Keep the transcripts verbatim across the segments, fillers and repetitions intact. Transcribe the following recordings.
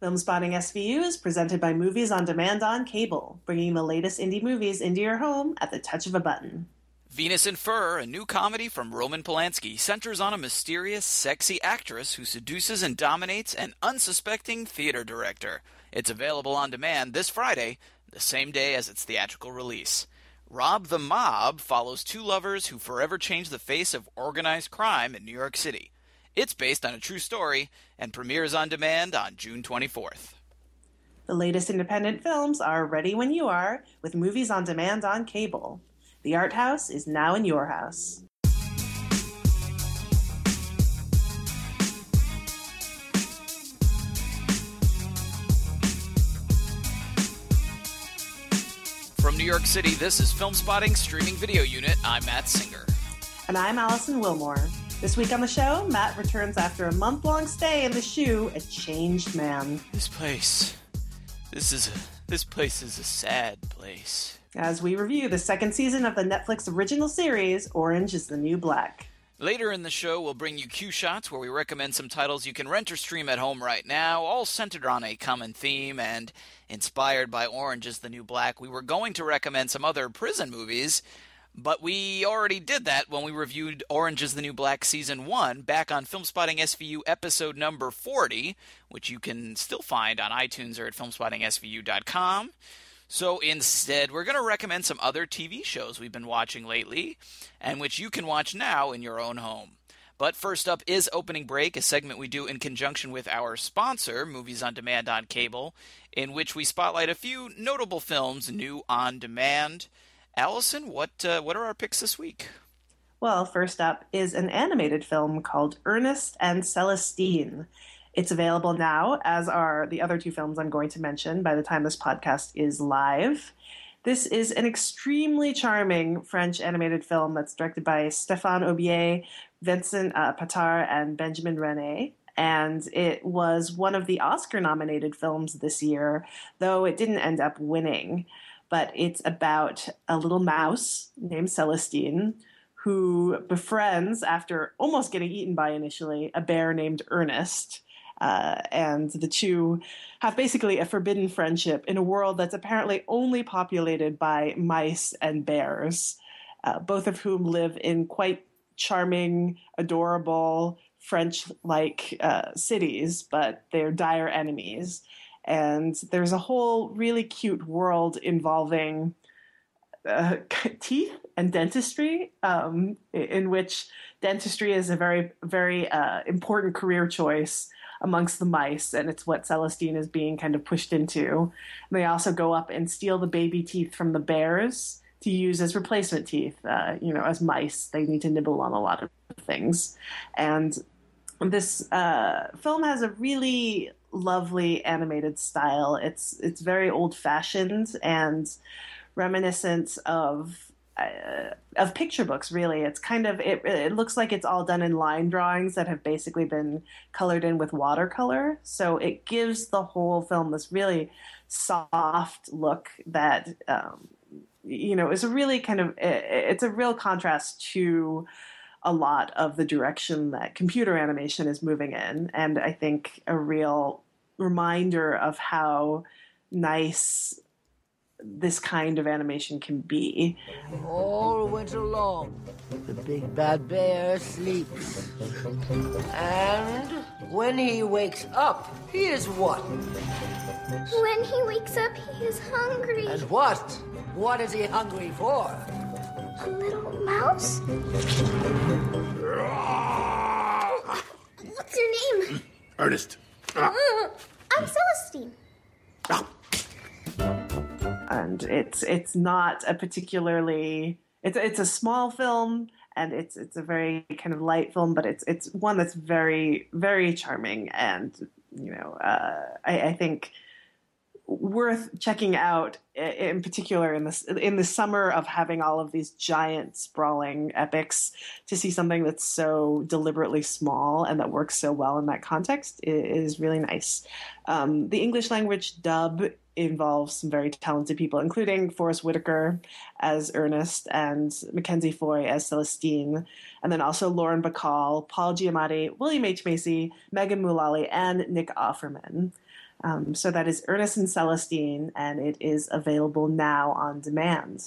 Film Spotting S V U is presented by Movies on Demand on Cable, bringing the latest indie movies into your home at the touch of a button. Venus in Fur, a new comedy from Roman Polanski, centers on a mysterious, sexy actress who seduces and dominates an unsuspecting theater director. It's available on demand this Friday, the same day as its theatrical release. Rob the Mob follows two lovers who forever change the face of organized crime in New York City. It's based on a true story and premieres on demand on June twenty-fourth. The latest independent films are ready when you are with Movies on Demand on Cable. The Art House is now in your house. From New York City, this is Film Spotting Streaming Video Unit. I'm Matt Singer. And I'm Allison Wilmore. This week on the show, Matt returns after a month-long stay in the shoe, a changed man. This place, this is a, this place is a sad place. As we review the second season of the Netflix original series, Orange is the New Black. Later in the show, we'll bring you Q-Shots, where we recommend some titles you can rent or stream at home right now, all centered on a common theme, and inspired by Orange is the New Black. We were going to recommend some other prison movies, but we already did that when we reviewed Orange is the New Black Season one back on Film Spotting S V U episode number forty, which you can still find on iTunes or at film spotting s v u dot com. So instead, we're going to recommend some other T V shows we've been watching lately, and which you can watch now in your own home. But first up is Opening Break, a segment we do in conjunction with our sponsor, Movies on Demand on Cable, in which we spotlight a few notable films new on demand. Allison, what uh, what are our picks this week? Well, first up is an animated film called Ernest and Celestine. It's available now, as are the other two films I'm going to mention by the time this podcast is live. This is an extremely charming French animated film that's directed by Stéphane Aubier, Vincent uh, Patard, and Benjamin René. And it was one of the Oscar-nominated films this year, though it didn't end up winning. But it's about a little mouse named Celestine who befriends, after almost getting eaten by initially, a bear named Ernest. Uh, and the two have basically a forbidden friendship in a world that's apparently only populated by mice and bears, uh, both of whom live in quite charming, adorable, French-like uh, cities, but they're dire enemies. And there's a whole really cute world involving uh, teeth and dentistry, um, in which dentistry is a very, very uh, important career choice amongst the mice, and it's what Celestine is being kind of pushed into. And they also go up and steal the baby teeth from the bears to use as replacement teeth. Uh, you know, as mice, they need to nibble on a lot of things. And this uh, film has a really lovely animated style. It's it's very old-fashioned and reminiscent of uh, of picture books, really. It's kind of, it, it looks like it's all done in line drawings that have basically been colored in with watercolor. So it gives the whole film this really soft look that, um, you know, is a really kind of, it, it's a real contrast to a lot of the direction that computer animation is moving in. And I think a real reminder of how nice this kind of animation can be. All winter long, the big bad bear sleeps. And when he wakes up, he is what? When he wakes up, he is hungry. And what? What is he hungry for? A little mouse? What's your name? Ernest. Uh, I'm Celestine. And it's it's not a particularly it's it's a small film, and it's it's a very kind of light film, but it's it's one that's very very charming, and you know uh, I, I think worth checking out, in particular in this in the summer of having all of these giant sprawling epics. To see something that's so deliberately small and that works so well in that context is really nice. Um, the English language dub involves some very talented people, including Forrest Whitaker as Ernest and Mackenzie Foy as Celestine, and then also Lauren Bacall, Paul Giamatti, William H. Macy, Megan Mullally, and Nick Offerman. Um, so that is Ernest and Celestine, and it is available now on demand.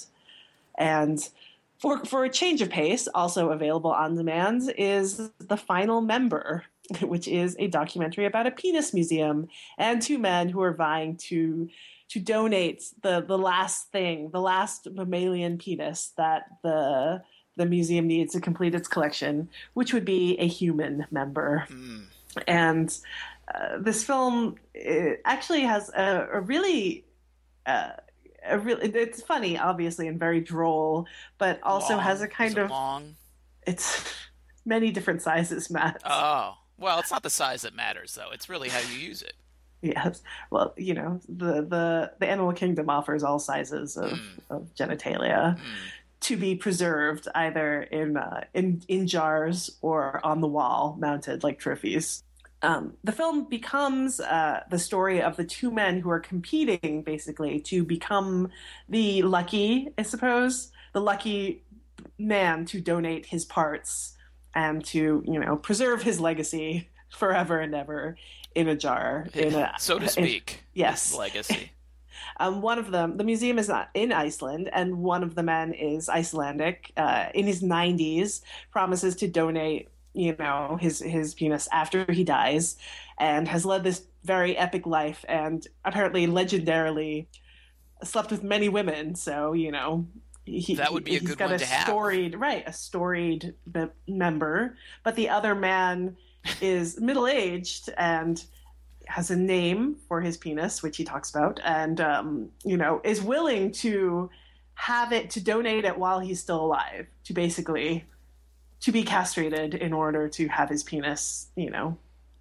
And for for a change of pace, also available on demand is The Final Member, which is a documentary about a penis museum and two men who are vying to to donate the the last thing, the last mammalian penis that the the museum needs to complete its collection, which would be a human member. Mm. And uh, this film it actually has a, a really uh, a really it's funny, obviously, and very droll, but also long. has a kind Is it of long. It's many different sizes, Matt. Oh, well, it's not the size that matters, though. It's really how you use it. Yes. Well, you know, the, the, the animal kingdom offers all sizes of, mm. of genitalia mm. to be preserved either in, uh, in in jars or on the wall, mounted like trophies. Um, the film becomes uh, the story of the two men who are competing, basically, to become the lucky, I suppose, the lucky man to donate his parts and to, you know, preserve his legacy forever and ever in a jar. In a, so to speak. In, yes. His legacy. um, one of them, the museum is not in Iceland, and one of the men is Icelandic, uh, in his nineties, promises to donate, you know, his, his penis after he dies, and has led this very epic life, and apparently legendarily slept with many women, so, you know... He, that would be a he's good got one a to have. Storied, right, a storied be- member, but the other man is middle-aged and has a name for his penis, which he talks about, and um, you know, is willing to have it to donate it while he's still alive, to basically to be castrated in order to have his penis, you know,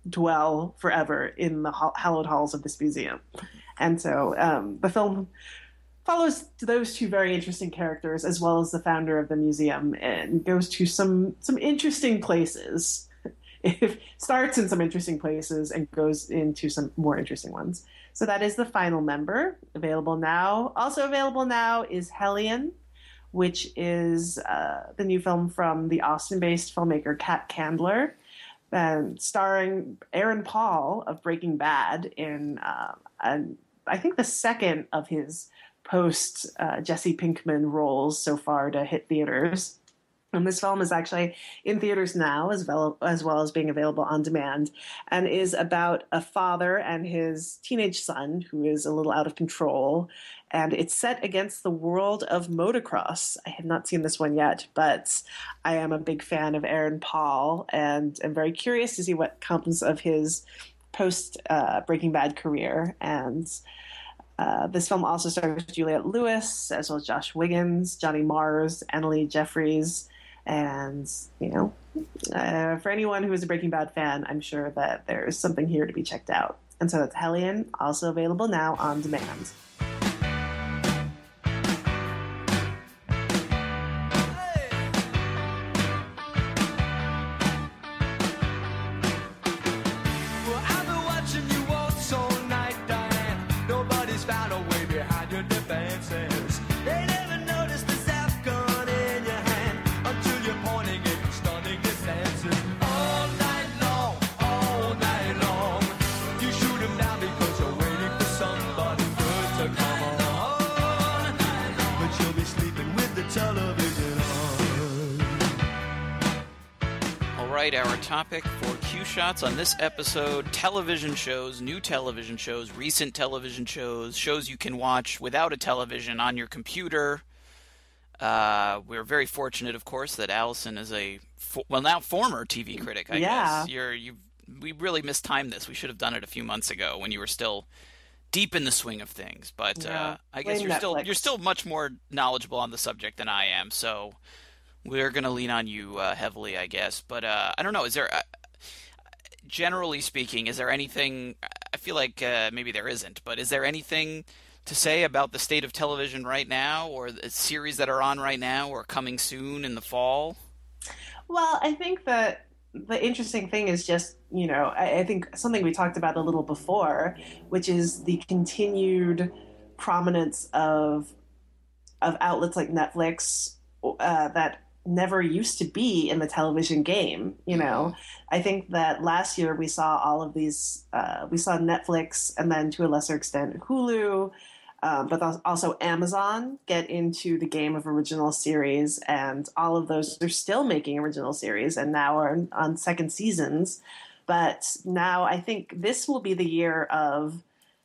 dwell forever in the hallowed halls of this museum. And so um, the film follows those two very interesting characters, as well as the founder of the museum, and goes to some some interesting places. It starts in some interesting places and goes into some more interesting ones. So that is The Final Member, available now. Also available now is Hellion, which is uh, the new film from the Austin-based filmmaker Kat Candler, and starring Aaron Paul of Breaking Bad in, uh, an, I think, the second of his post uh, Jesse Pinkman roles so far to hit theaters. And this film is actually in theaters now, as well, as well as being available on demand, and is about a father and his teenage son who is a little out of control. And it's set against the world of motocross. I have not seen this one yet, but I am a big fan of Aaron Paul, and I'm very curious to see what comes of his post uh, Breaking Bad career. And Uh, this film also stars Juliette Lewis, as well as Josh Wiggins, Johnny Mars, Annalee Jeffries, and, you know, uh, for anyone who is a Breaking Bad fan, I'm sure that there's something here to be checked out. And so that's Hellion, also available now on demand. Our topic for Q Shots on this episode: television shows, new television shows, recent television shows, shows you can watch without a television on your computer. Uh, we're very fortunate, of course, that Allison is a fo- well now former T V critic. I yeah. guess you're you. We really mistimed this. We should have done it a few months ago when you were still deep in the swing of things. But yeah. uh, I guess Blame you're Netflix. still you're still much more knowledgeable on the subject than I am. So we're going to lean on you uh, heavily, I guess. But uh, I don't know. Is there, uh, generally speaking, is there anything, I feel like uh, maybe there isn't, but is there anything to say about the state of television right now, or the series that are on right now or coming soon in the fall? Well, I think that the interesting thing is just, you know, I, I think something we talked about a little before, which is the continued prominence of of outlets like Netflix uh, that never used to be in the television game. You know, I think that last year we saw all of these, uh, we saw Netflix and then to a lesser extent Hulu, um, but also Amazon get into the game of original series, and all of those are still making original series and now are on second seasons. But now I think this will be the year of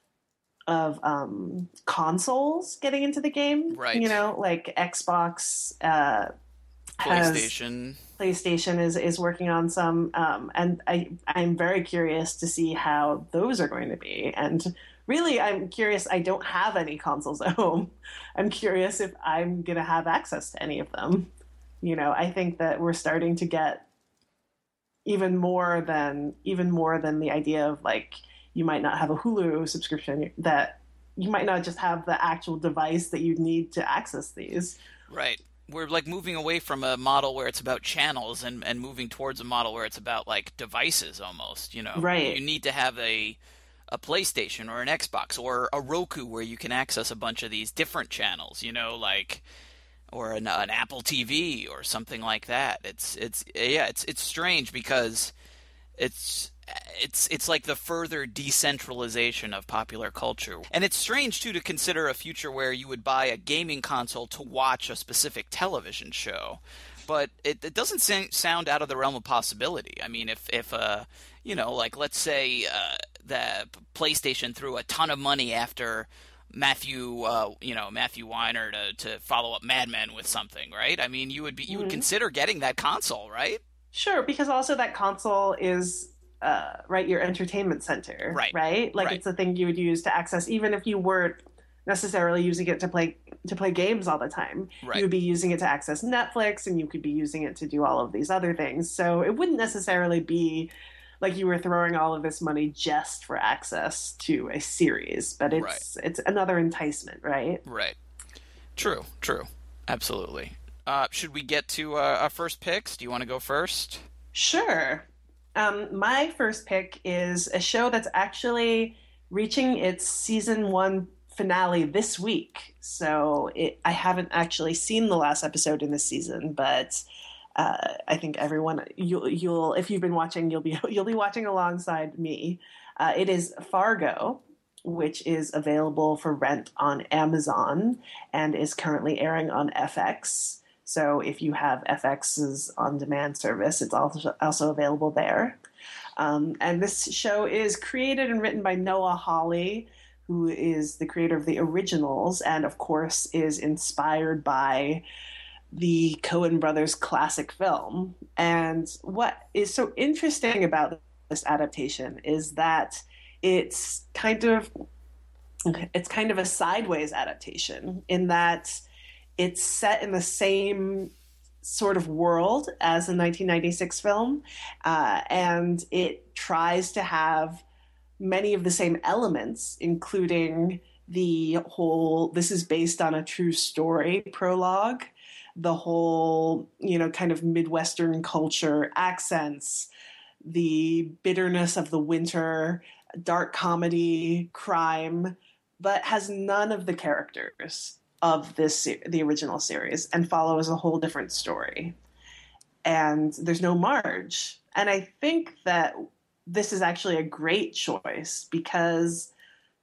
of um, consoles getting into the game. Right. You know, like Xbox, uh, PlayStation. PlayStation is, is working on some, um, and I, I'm very curious to see how those are going to be. And really, I'm curious, I don't have any consoles at home. I'm curious if I'm going to have access to any of them. You know, I think that we're starting to get even more than, even more than the idea of like, you might not have a Hulu subscription, that you might not just have the actual device that you need to access these. Right. We're like moving away from a model where it's about channels and, and moving towards a model where it's about like devices almost, you know. Right. You need to have a a PlayStation or an Xbox or a Roku where you can access a bunch of these different channels, you know, like or an, an Apple T V or something like that. It's it's yeah, it's it's strange because it's It's it's like the further decentralization of popular culture. And it's strange, too, to consider a future where you would buy a gaming console to watch a specific television show. But it, it doesn't sound out of the realm of possibility. I mean, if, if uh, you know, like, let's say uh, the PlayStation threw a ton of money after Matthew, uh, you know, Matthew Weiner to, to follow up Mad Men with something, right? I mean, you would be you would mm-hmm. consider getting that console, right? Sure, because also that console is... Uh, right, your entertainment center, right? Right, like right. It's a thing you would use to access, even if you weren't necessarily using it to play to play games all the time. Right. You would be using it to access Netflix, and you could be using it to do all of these other things. So it wouldn't necessarily be like you were throwing all of this money just for access to a series, but it's right. it's another enticement, right? Right. True. True. Absolutely. Uh, should we get to uh, our first picks? Do you want to go first? Sure. Um, my first pick is a show that's actually reaching its season one finale this week. So it, I haven't actually seen the last episode in this season, but uh, I think everyone you'll, you'll if you've been watching, you'll be you'll be watching alongside me. Uh, it is Fargo, which is available for rent on Amazon and is currently airing on F X. So if you have F X's on-demand service, it's also also available there. Um, and this show is created and written by Noah Hawley, who is the creator of the originals, and of course is inspired by the Coen brothers' classic film. And what is so interesting about this adaptation is that it's kind of it's kind of a sideways adaptation in that it's set in the same sort of world as the nineteen ninety-six film, uh, and it tries to have many of the same elements, including the whole, this is based on a true story prologue, the whole, you know, kind of Midwestern culture, accents, the bitterness of the winter, dark comedy, crime, but has none of the characters of this the original series and follows a whole different story. And there's no Marge. And I think that this is actually a great choice because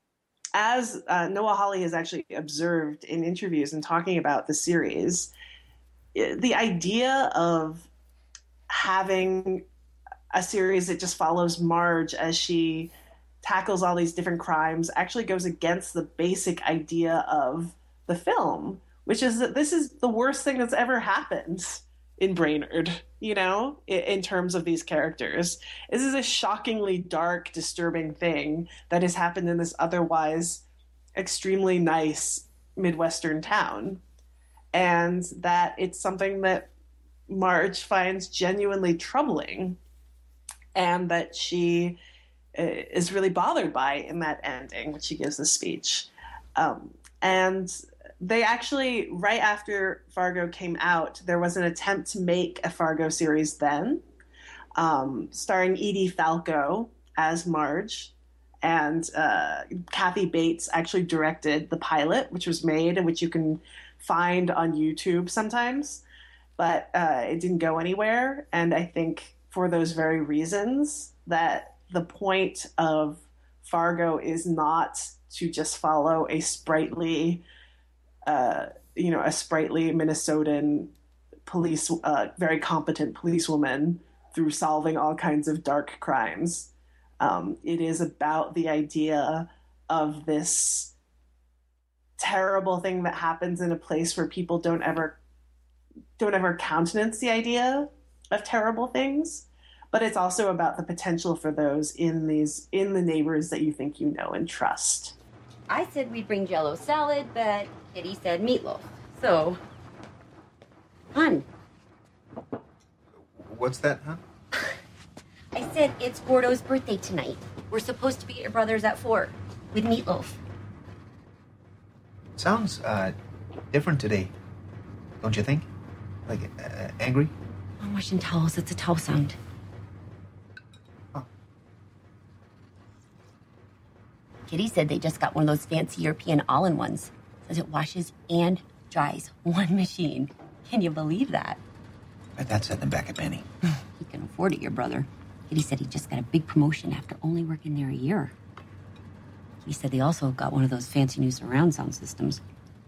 as uh, Noah Hawley has actually observed in interviews and talking about the series, the idea of having a series that just follows Marge as she tackles all these different crimes actually goes against the basic idea of the film, which is that this is the worst thing that's ever happened in Brainerd, you know, in, in terms of these characters. This is a shockingly dark, disturbing thing that has happened in this otherwise extremely nice Midwestern town. And that it's something that Marge finds genuinely troubling and that she uh, is really bothered by in that ending when she gives the speech. Um, and they actually, right after Fargo came out, there was an attempt to make a Fargo series then, um, starring Edie Falco as Marge. And uh, Kathy Bates actually directed the pilot, which was made and which you can find on YouTube sometimes. but uh, it didn't go anywhere. And I think for those very reasons, that the point of Fargo is not to just follow a sprightly, uh, you know, a sprightly Minnesotan police, uh, very competent policewoman through solving all kinds of dark crimes. Um, it is about the idea of this terrible thing that happens in a place where people don't ever don't ever countenance the idea of terrible things, but it's also about the potential for those in these in the neighbors that you think you know and trust. I said we'd bring Jell-O salad, but Kitty said meatloaf. So, hun. What's that, huh? I said it's Gordo's birthday tonight. We're supposed to be at your brother's at four with meatloaf. Sounds uh, different today, don't you think? Like uh, angry? I'm washing towels. It's a towel sound. Oh. Kitty said they just got one of those fancy European all-in-ones. Says it washes and dries one machine. Can you believe that? Bet that's at the back of Benny. He can afford it, your brother. Kitty said he just got a big promotion after only working there a year. He said they also got one of those fancy new surround sound systems.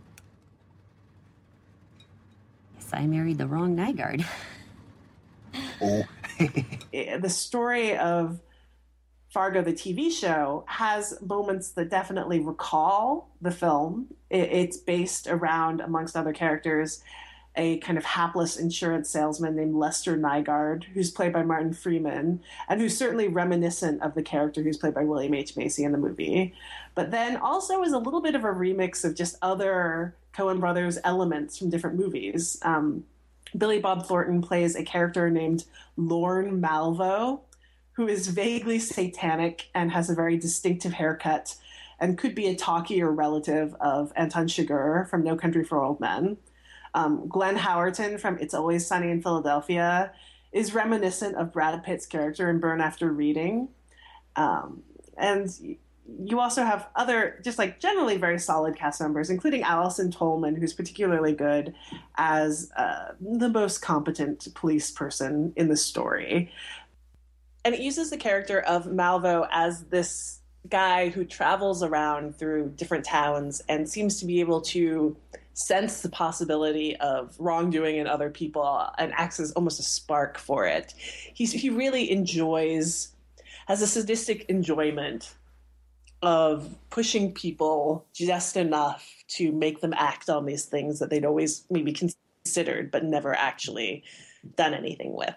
Guess I married the wrong Nygaard. Oh. The story of Fargo, the T V show, has moments that definitely recall the film. It's based around, amongst other characters, a kind of hapless insurance salesman named Lester Nygaard, who's played by Martin Freeman, and who's certainly reminiscent of the character who's played by William H. Macy in the movie. But then also is a little bit of a remix of just other Coen Brothers elements from different movies. Um, Billy Bob Thornton plays a character named Lorne Malvo, who is vaguely satanic and has a very distinctive haircut and could be a talkie or relative of Anton Chigurh from No Country for Old Men. Um, Glenn Howerton from It's Always Sunny in Philadelphia is reminiscent of Brad Pitt's character in Burn After Reading. Um, and you also have other, just like generally very solid cast members, including Allison Tolman, who's particularly good as uh, the most competent police person in the story. And it uses the character of Malvo as this guy who travels around through different towns and seems to be able to sense the possibility of wrongdoing in other people and acts as almost a spark for it. He's, he really enjoys, has a sadistic enjoyment of pushing people just enough to make them act on these things that they'd always maybe considered but never actually done anything with.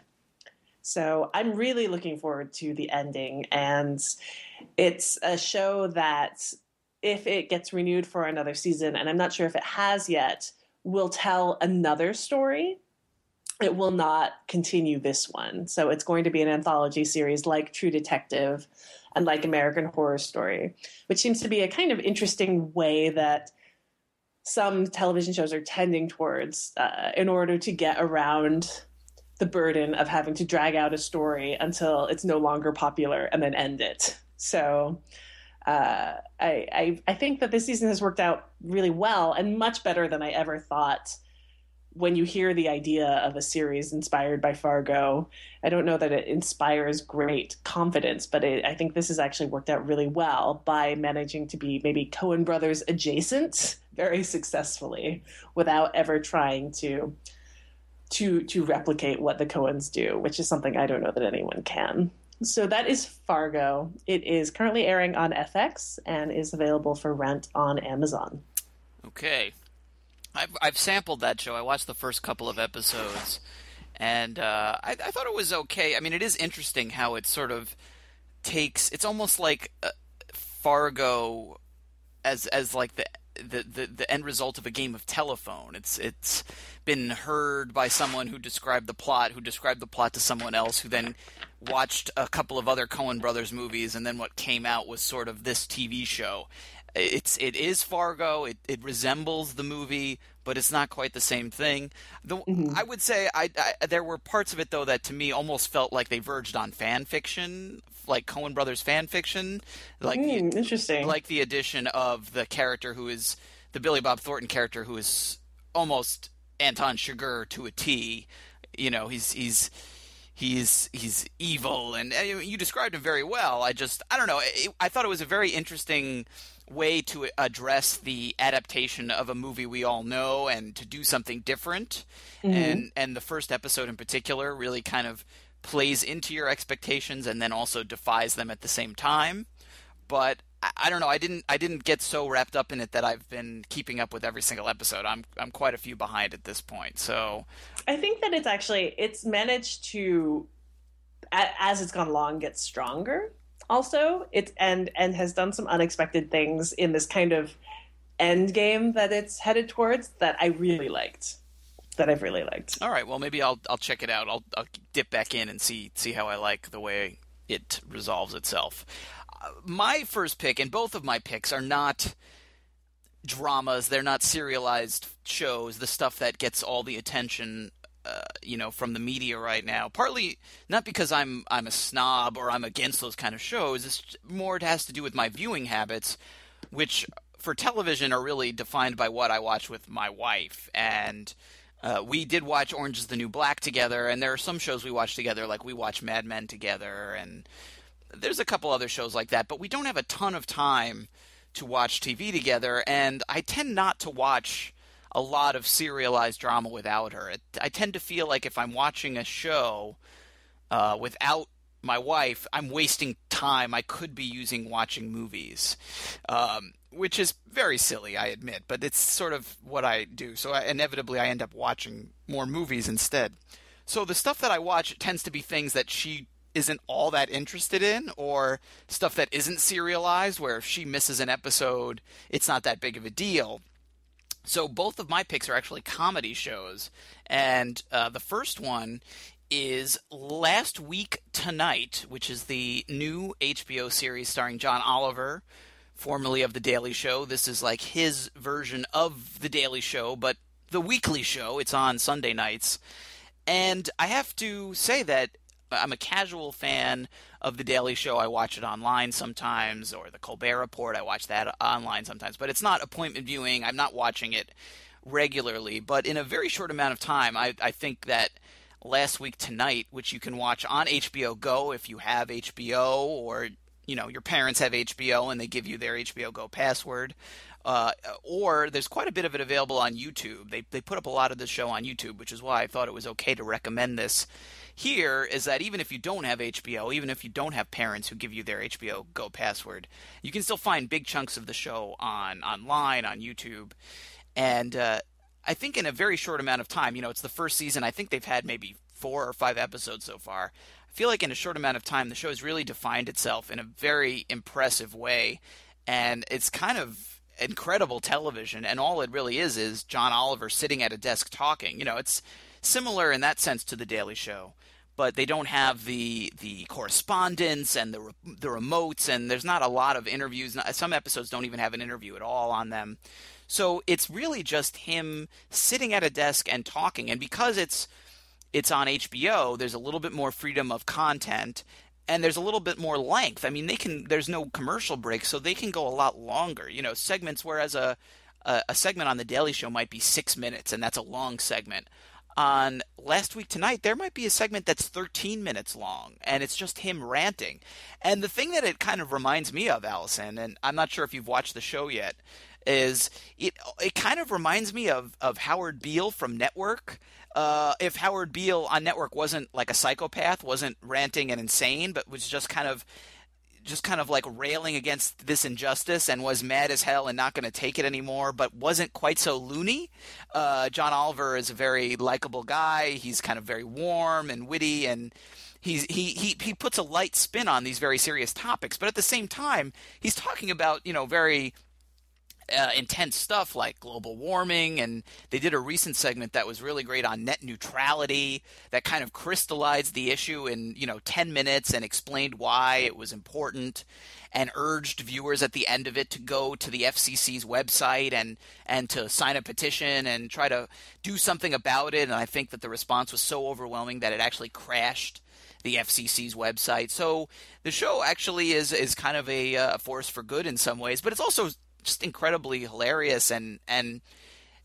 So I'm really looking forward to the ending, and it's a show that, if it gets renewed for another season, and I'm not sure if it has yet, will tell another story. It will not continue this one. So it's going to be an anthology series like True Detective and like American Horror Story, which seems to be a kind of interesting way that some television shows are tending towards uh, in order to get around the burden of having to drag out a story until it's no longer popular and then end it. So uh, I, I, I think that this season has worked out really well and much better than I ever thought. When you hear the idea of a series inspired by Fargo, I don't know that it inspires great confidence, but it, I think this has actually worked out really well by managing to be maybe Coen Brothers adjacent very successfully without ever trying to to to replicate what the Coens do, which is something I don't know that anyone can. So that is Fargo. It is currently airing on F X and is available for rent on Amazon. Okay. I've, I've sampled that show. I watched the first couple of episodes, and uh, I, I thought it was okay. I mean, it is interesting how it sort of takes... It's almost like uh, Fargo as as like the, the, the, the end result of a game of telephone. It's It's been heard by someone who described the plot, who described the plot to someone else, who then watched a couple of other Coen Brothers movies, and then what came out was sort of this T V show. It's it is Fargo. It it resembles the movie, but it's not quite the same thing. The, mm-hmm. I would say I, I there were parts of it though that to me almost felt like they verged on fan fiction, like Coen Brothers fan fiction. Like mm, the, interesting. Like the addition of the character who is the Billy Bob Thornton character, who is almost Anton Chigurh to a T. You know, he's he's he's he's evil, and, and you described him very well. I just I don't know. It, I thought it was a very interesting way to address the adaptation of a movie we all know and to do something different. Mm-hmm. And and the first episode in particular really kind of plays into your expectations and then also defies them at the same time. But I, I don't know. I didn't I didn't get so wrapped up in it that I've been keeping up with every single episode. I'm I'm quite a few behind at this point. So I think that it's actually it's managed to, as it's gone along, get stronger. Also, it's and and has done some unexpected things in this kind of end game that it's headed towards that I really liked. That I've really liked. All right, well maybe I'll I'll check it out. I'll I'll dip back in and see see how I like the way it resolves itself. Uh, my first pick, and both of my picks, are not dramas. They're not serialized shows. The stuff that gets all the attention. Uh, you know, from the media right now, partly not because I'm I'm a snob or I'm against those kind of shows. It's more it has to do with my viewing habits, which for television are really defined by what I watch with my wife. And uh, we did watch Orange is the New Black together, and there are some shows we watch together, like we watch Mad Men together, and there's a couple other shows like that. But we don't have a ton of time to watch T V together, and I tend not to watch a lot of serialized drama without her. It, I tend to feel like if I'm watching a show uh, without my wife, I'm wasting time I could be using watching movies, um, which is very silly, I admit, but it's sort of what I do. So I, inevitably I end up watching more movies instead. So the stuff that I watch tends to be things that she isn't all that interested in, or stuff that isn't serialized, where if she misses an episode, it's not that big of a deal. So both of my picks are actually comedy shows, and uh, the first one is Last Week Tonight, which is the new H B O series starring John Oliver, formerly of The Daily Show. This is like his version of The Daily Show, but the weekly show. It's on Sunday nights, and I have to say that I'm a casual fan of The Daily Show. I watch it online sometimes, or The Colbert Report. I watch that online sometimes. But it's not appointment viewing. I'm not watching it regularly. But in a very short amount of time, I, I think that Last Week Tonight, which you can watch on H B O Go if you have H B O, or you know your parents have H B O and they give you their H B O Go password, uh, or there's quite a bit of it available on YouTube. They they put up a lot of this show on YouTube, which is why I thought it was okay to recommend this here, is that even if you don't have H B O, even if you don't have parents who give you their H B O Go password, you can still find big chunks of the show on online, on YouTube. And uh, I think in a very short amount of time, you know, it's the first season. I think they've had maybe four or five episodes so far. I feel like in a short amount of time, the show has really defined itself in a very impressive way. And it's kind of incredible television. And all it really is is John Oliver sitting at a desk talking. You know, it's similar in that sense to The Daily Show, but they don't have the the correspondence and the the remotes, and there's not a lot of interviews. Some episodes don't even have an interview at all on them. So it's really just him sitting at a desk and talking. And because it's it's on H B O, there's a little bit more freedom of content, and there's a little bit more length. I mean, they can there's no commercial break, so they can go a lot longer. You know, segments, whereas a a, a segment on The Daily Show might be six minutes, and that's a long segment. On Last Week Tonight, there might be a segment that's thirteen minutes long, and it's just him ranting. And the thing that it kind of reminds me of, Allison, and I'm not sure if you've watched the show yet, is it it kind of reminds me of, of Howard Beale from Network. Uh, if Howard Beale on Network wasn't like a psychopath, wasn't ranting and insane, but was just kind of just kind of like railing against this injustice and was mad as hell and not going to take it anymore, but wasn't quite so loony. Uh, John Oliver is a very likable guy. He's kind of very warm and witty, and he's he he he puts a light spin on these very serious topics. But at the same time, he's talking about, you know, very Uh, intense stuff like global warming, and they did a recent segment that was really great on net neutrality that kind of crystallized the issue in, you know, ten minutes and explained why it was important, and urged viewers at the end of it to go to the F C C's website and and to sign a petition and try to do something about it. And I think that the response was so overwhelming that it actually crashed the F C C's website. So the show actually is is kind of a uh, force for good in some ways, but it's also just incredibly hilarious and and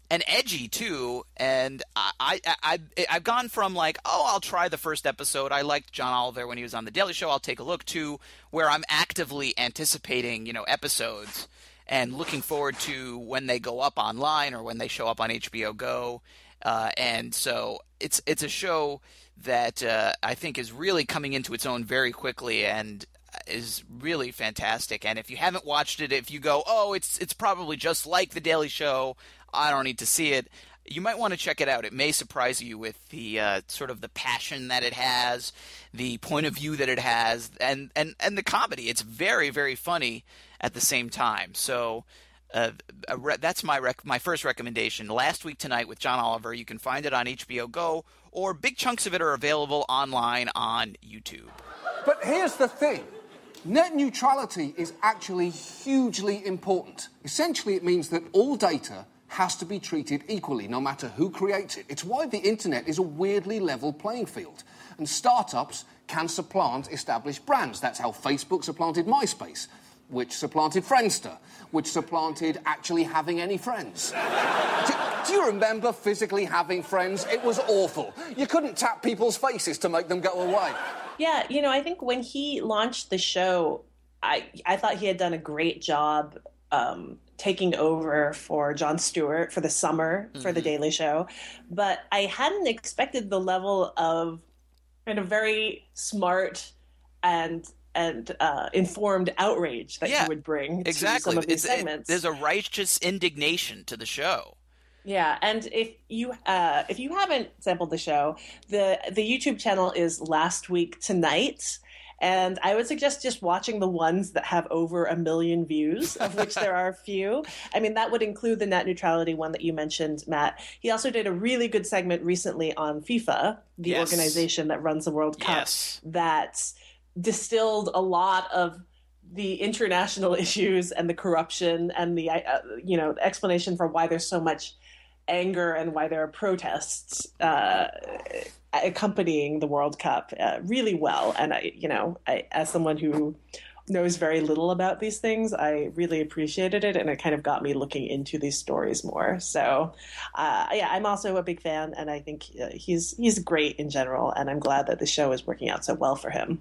and edgy too. And I, I, I, I've gone from like, oh, I'll try the first episode. I liked John Oliver when he was on The Daily Show. I'll take a look, to where I'm actively anticipating, you know, episodes and looking forward to when they go up online or when they show up on H B O Go. Uh, and so it's it's a show that uh, I think is really coming into its own very quickly and is really fantastic. And if you haven't watched it, if you go, oh, it's it's probably just like The Daily Show, I don't need to see it, you might want to check it out. It may surprise you with the uh, sort of the passion that it has, the point of view that it has, and, and, and the comedy. It's very, very funny at the same time. So uh, that's my rec- my first recommendation. Last Week Tonight with John Oliver. You can find it on H B O Go, or big chunks of it are available online on YouTube. But here's the thing. Net neutrality is actually hugely important. Essentially, it means that all data has to be treated equally, no matter who creates it. It's why the internet is a weirdly level playing field. And startups can supplant established brands. That's how Facebook supplanted MySpace, which supplanted Friendster, which supplanted actually having any friends. do, do you remember physically having friends? It was awful. You couldn't tap people's faces to make them go away. Yeah, you know, I think when he launched the show, I I thought he had done a great job um, taking over for Jon Stewart for the summer mm-hmm. for The Daily Show. But I hadn't expected the level of kind of very smart and and uh, informed outrage that yeah, he would bring exactly. to some of these it's, segments. It, there's a righteous indignation to the show. Yeah, and if you uh, if you haven't sampled the show, the the YouTube channel is Last Week Tonight, and I would suggest just watching the ones that have over a million views, of which there are a few. I mean, that would include the net neutrality one that you mentioned, Matt. He also did a really good segment recently on FIFA, the yes. organization that runs the World Cup, yes. that distilled a lot of the international issues and the corruption and the uh, you know explanation for why there's so much anger and why there are protests uh, accompanying the World Cup uh, really well. And I, you know, I, as someone who knows very little about these things, I really appreciated it, and it kind of got me looking into these stories more. So, uh, yeah, I'm also a big fan, and I think uh, he's he's great in general, and I'm glad that the show is working out so well for him.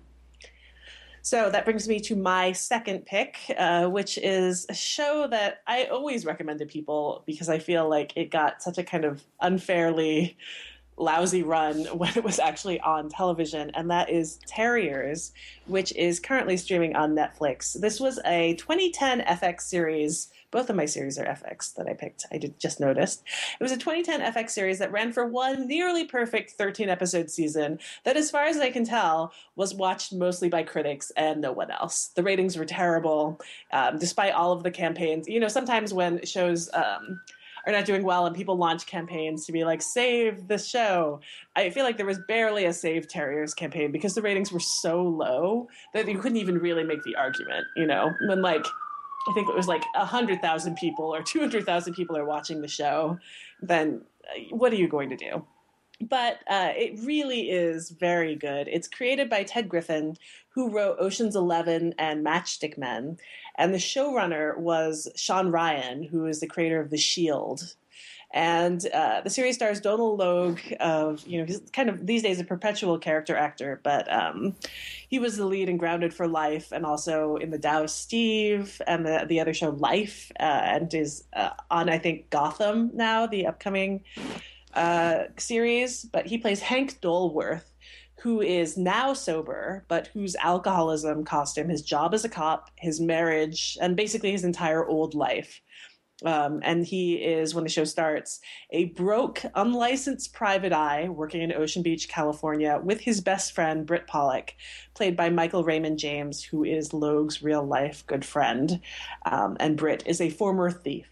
So that brings me to my second pick, uh, which is a show that I always recommend to people because I feel like it got such a kind of unfairly lousy run when it was actually on television, and that is Terriers, which is currently streaming on Netflix. This was a twenty ten F X series. Both of my series are F X that I picked. I did just noticed. It was a twenty ten F X series that ran for one nearly perfect thirteen-episode season that, as far as I can tell, was watched mostly by critics and no one else. The ratings were terrible, um, despite all of the campaigns. You know, sometimes when shows um, are not doing well and people launch campaigns to be like, save the show, I feel like there was barely a Save Terriers campaign because the ratings were so low that you couldn't even really make the argument, you know, when like I think it was like one hundred thousand people or two hundred thousand people are watching the show, then what are you going to do? But uh, it really is very good. It's created by Ted Griffin, who wrote Ocean's Eleven and Matchstick Men. And the showrunner was Sean Ryan, who is the creator of The Shield. And uh, the series stars Donal Logue, of, you know, he's kind of these days a perpetual character actor, but um, he was the lead in Grounded for Life and also in The Tao of Steve and the, the other show Life, uh, and is uh, on, I think, Gotham now, the upcoming uh, series. But he plays Hank Dolworth, who is now sober, but whose alcoholism cost him his job as a cop, his marriage, and basically his entire old life. Um, and he is, when the show starts, a broke, unlicensed private eye working in Ocean Beach, California, with his best friend, Britt Pollock, played by Michael Raymond James, who is Logue's real-life good friend. Um, and Britt is a former thief.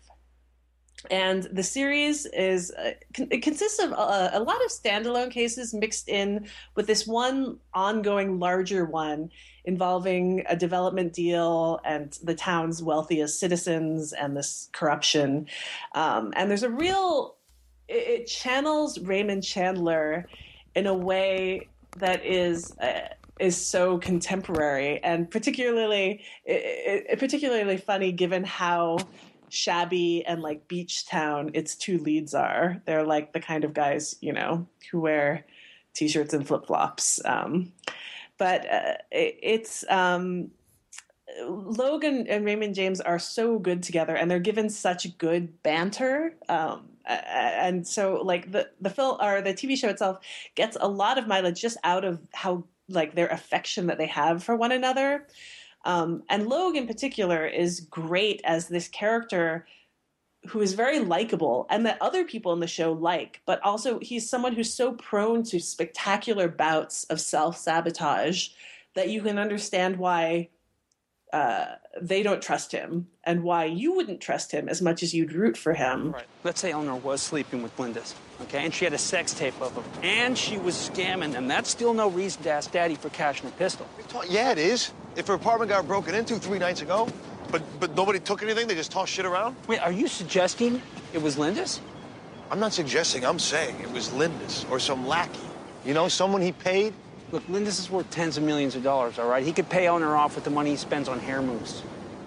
And the series is uh, it consists of uh, a lot of standalone cases mixed in with this one ongoing larger one involving a development deal and the town's wealthiest citizens and this corruption. Um, and there's a real it, it channels Raymond Chandler in a way that is uh, is so contemporary and particularly it, it, particularly funny given how shabby and like beach town its two leads are. They're like the kind of guys, you know, who wear t-shirts and flip-flops. Um, but uh, it, it's um, Logan and Raymond James are so good together, and they're given such good banter. Um, and so like the, the film or the T V show itself gets a lot of mileage just out of how like their affection that they have for one another. Um, and Logue in particular is great as this character who is very likable and that other people in the show like, but also he's someone who's so prone to spectacular bouts of self-sabotage that you can understand why uh, they don't trust him and why you wouldn't trust him as much as you'd root for him. Right. Let's say Eleanor was sleeping with Linda's, okay, and she had a sex tape of him, and she was scamming them. That's still no reason to ask Daddy for cash and a pistol. Yeah, it is. If her apartment got broken into three nights ago, but but nobody took anything, they just tossed shit around? Wait, are you suggesting it was Linda's? I'm not suggesting, I'm saying it was Linda's or some lackey. You know, someone he paid? Look, Linda's is worth tens of millions of dollars, all right? He could pay Eleanor off with the money he spends on hair mousse.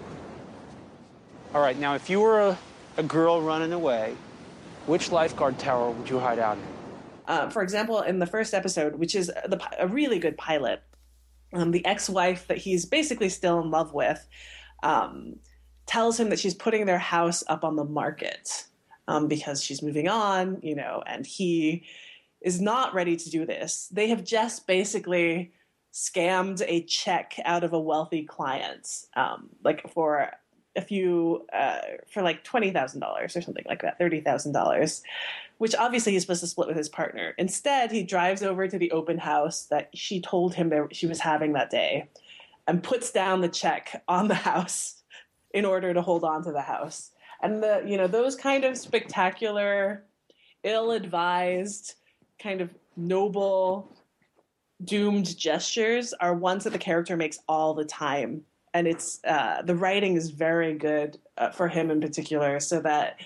All right, now, if you were a, a girl running away, which lifeguard tower would you hide out in? Uh, for example, in the first episode, which is the, a really good pilot, um, the ex-wife that he's basically still in love with um, tells him that she's putting their house up on the market um, because she's moving on, you know, and he is not ready to do this. They have just basically scammed a check out of a wealthy client, um, like for a few, uh, for like twenty thousand dollars or something like that, thirty thousand dollars, which obviously he's supposed to split with his partner. Instead, he drives over to the open house that she told him that she was having that day and puts down the check on the house in order to hold on to the house. And the, you know, those kind of spectacular, ill-advised, kind of noble, doomed gestures are ones that the character makes all the time. And it's uh, the writing is very good uh, for him in particular, so that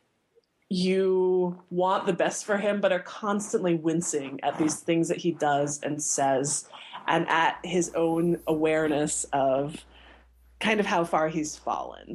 you want the best for him, but are constantly wincing at these things that he does and says, and at his own awareness of kind of how far he's fallen.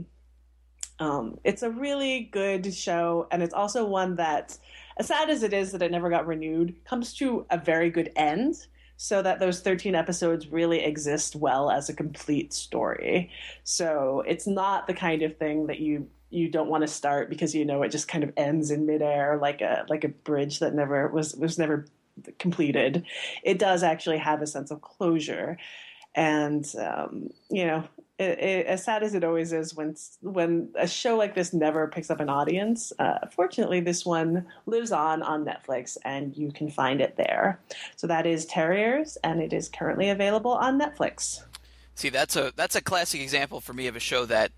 Um, it's a really good show, and it's also one that, as sad as it is that it never got renewed, comes to a very good end, so that those thirteen episodes really exist well as a complete story. So it's not the kind of thing that you you don't want to start because you know it just kind of ends in midair like a like a bridge that never was was never completed. It does actually have a sense of closure, and um, you know. It, it, as sad as it always is when when a show like this never picks up an audience, uh, fortunately this one lives on on Netflix and you can find it there. So that is Terriers, and it is currently available on Netflix. See, that's a that's a classic example for me of a show that